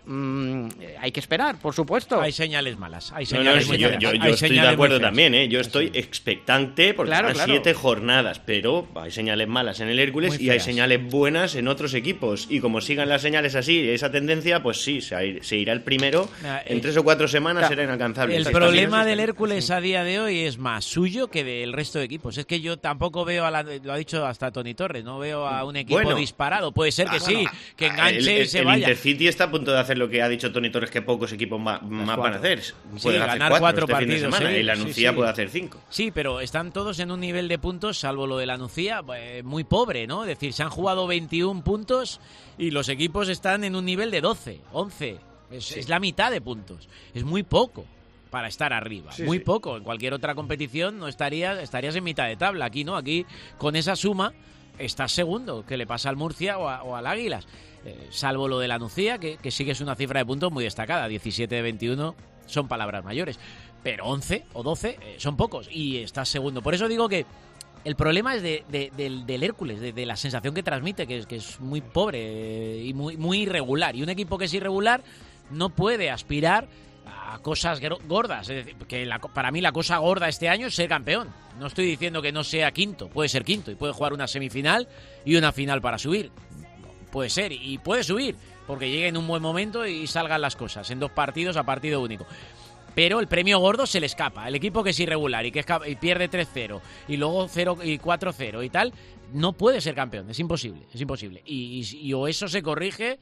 mmm, hay que esperar, por supuesto. Hay señales malas. Hay señales no, no, yo, yo, yo, yo estoy de acuerdo también, ¿eh? Yo estoy expectante porque claro, son claro. siete jornadas, pero hay señales malas en el Hércules y hay señales buenas en otros equipos. Y como sigan las señales así, esa tendencia, pues sí, se, se irá el primero. En tres o cuatro semanas claro, será inalcanzable. El problema del Hércules a día de hoy es más suyo que del resto de equipos. Es que yo tampoco veo, a la, lo ha dicho hasta Toni Torres, no veo a un equipo bueno, disparado. Puede ser que ah, sí, bueno, que enganche el, el, y se el vaya. El Intercity está a punto de hacer lo que ha dicho Toni Torres, que pocos equipos más, más van a hacer. Pueden sí, hacer ganar cuatro, cuatro este partidos. Fin de semana, sí, y la Nucía sí, sí. puede hacer cinco. Sí, pero están todos en un nivel de puntos, salvo lo de la Nucía, eh, muy pobre, ¿no? Es decir, se han jugado veintiún puntos y los equipos están en un nivel de doce, once. Es, sí. es la mitad de puntos. Es muy poco para estar arriba. Sí, muy sí. poco. En cualquier otra competición no estarías, estarías en mitad de tabla. Aquí no, aquí con esa suma estás segundo, que le pasa al Murcia o, a, o al Águilas. Eh, salvo lo de la Nucía, que, que sí que es una cifra de puntos muy destacada. diecisiete de veintiuno son palabras mayores. Pero once o doce eh, son pocos y estás segundo. Por eso digo que el problema es de, de, del, del Hércules, de, de la sensación que transmite, que es, que es muy pobre eh, y muy, muy irregular. Y un equipo que es irregular no puede aspirar a cosas gordas. Es decir, que la, para mí la cosa gorda este año es ser campeón. No estoy diciendo que no sea quinto, puede ser quinto y puede jugar una semifinal y una final para subir. Puede ser y puede subir porque llegue en un buen momento y salgan las cosas en dos partidos a partido único. Pero el premio gordo se le escapa. El equipo que es irregular y que escapa, y pierde tres cero y luego cero y cuatro cero y tal, no puede ser campeón. Es imposible, es imposible. Y, y, y o eso se corrige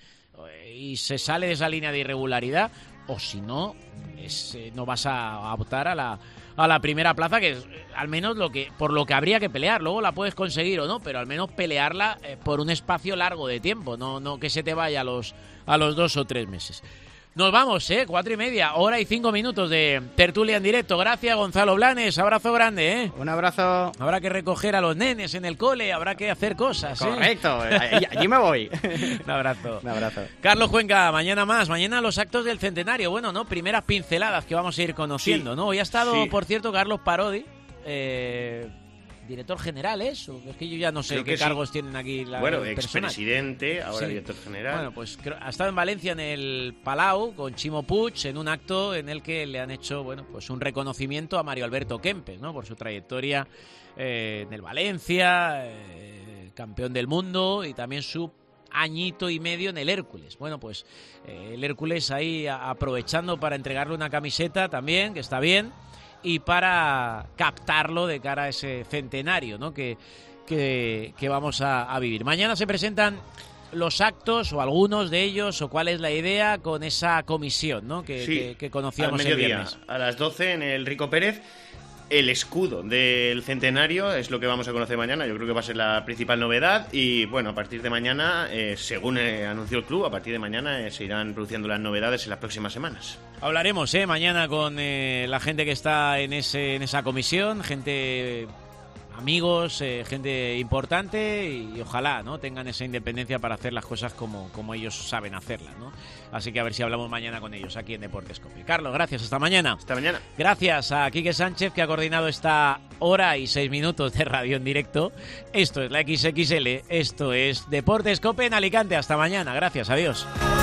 y se sale de esa línea de irregularidad, o si no, es, eh, no vas a optar a la, a la primera plaza, que es al menos lo que por lo que habría que pelear. Luego la puedes conseguir o no, pero al menos pelearla eh, por un espacio largo de tiempo, no, no que se te vaya a los, a los dos o tres meses. Nos vamos, ¿eh? Cuatro y media, hora y cinco minutos de tertulia en directo. Gracias, Gonzalo Blanes. Abrazo grande, ¿eh? Un abrazo. Habrá que recoger a los nenes en el cole, habrá que hacer cosas, ¿eh? Correcto, allí me voy. Un abrazo. Un abrazo. Carlos Cuenca, mañana más. Mañana los actos del centenario. Bueno, ¿no? Primeras pinceladas que vamos a ir conociendo, sí, ¿no? Hoy ha estado, sí. por cierto, Carlos Parodi, eh... director general, ¿es? Es que yo ya no sé creo qué cargos sí. tienen aquí la Bueno, expresidente, ahora sí. director general. Bueno, pues creo, ha estado en Valencia en el Palau con Chimo Puig en un acto en el que le han hecho, bueno, pues un reconocimiento a Mario Alberto Kempes, ¿no? Por su trayectoria eh, en el Valencia, eh, campeón del mundo y también su añito y medio en el Hércules. Bueno, pues eh, el Hércules ahí a, aprovechando para entregarle una camiseta también, que está bien, y para captarlo de cara a ese centenario, ¿no? que, que, que vamos a, a vivir. Mañana se presentan los actos, o algunos de ellos, o cuál es la idea con esa comisión, ¿no? que, sí, que, que conocíamos al mediodía, el viernes. A las doce en el Rico Pérez. El escudo del centenario es lo que vamos a conocer mañana. Yo creo que va a ser la principal novedad. Y bueno, a partir de mañana, eh, según eh, anunció el club, a partir de mañana eh, se irán produciendo las novedades en las próximas semanas. Hablaremos eh, mañana con eh, la gente que está en, ese, en esa comisión, gente, amigos, eh, gente importante y, y ojalá no tengan esa independencia para hacer las cosas como, como ellos saben hacerlas, ¿no? Así que a ver si hablamos mañana con ellos aquí en Deportes Cope. Carlos, gracias. Hasta mañana. Hasta mañana. Gracias a Quique Sánchez, que ha coordinado esta hora y seis minutos de radio en directo. Esto es la X X L. Esto es Deportes Cope en Alicante. Hasta mañana. Gracias. Adiós.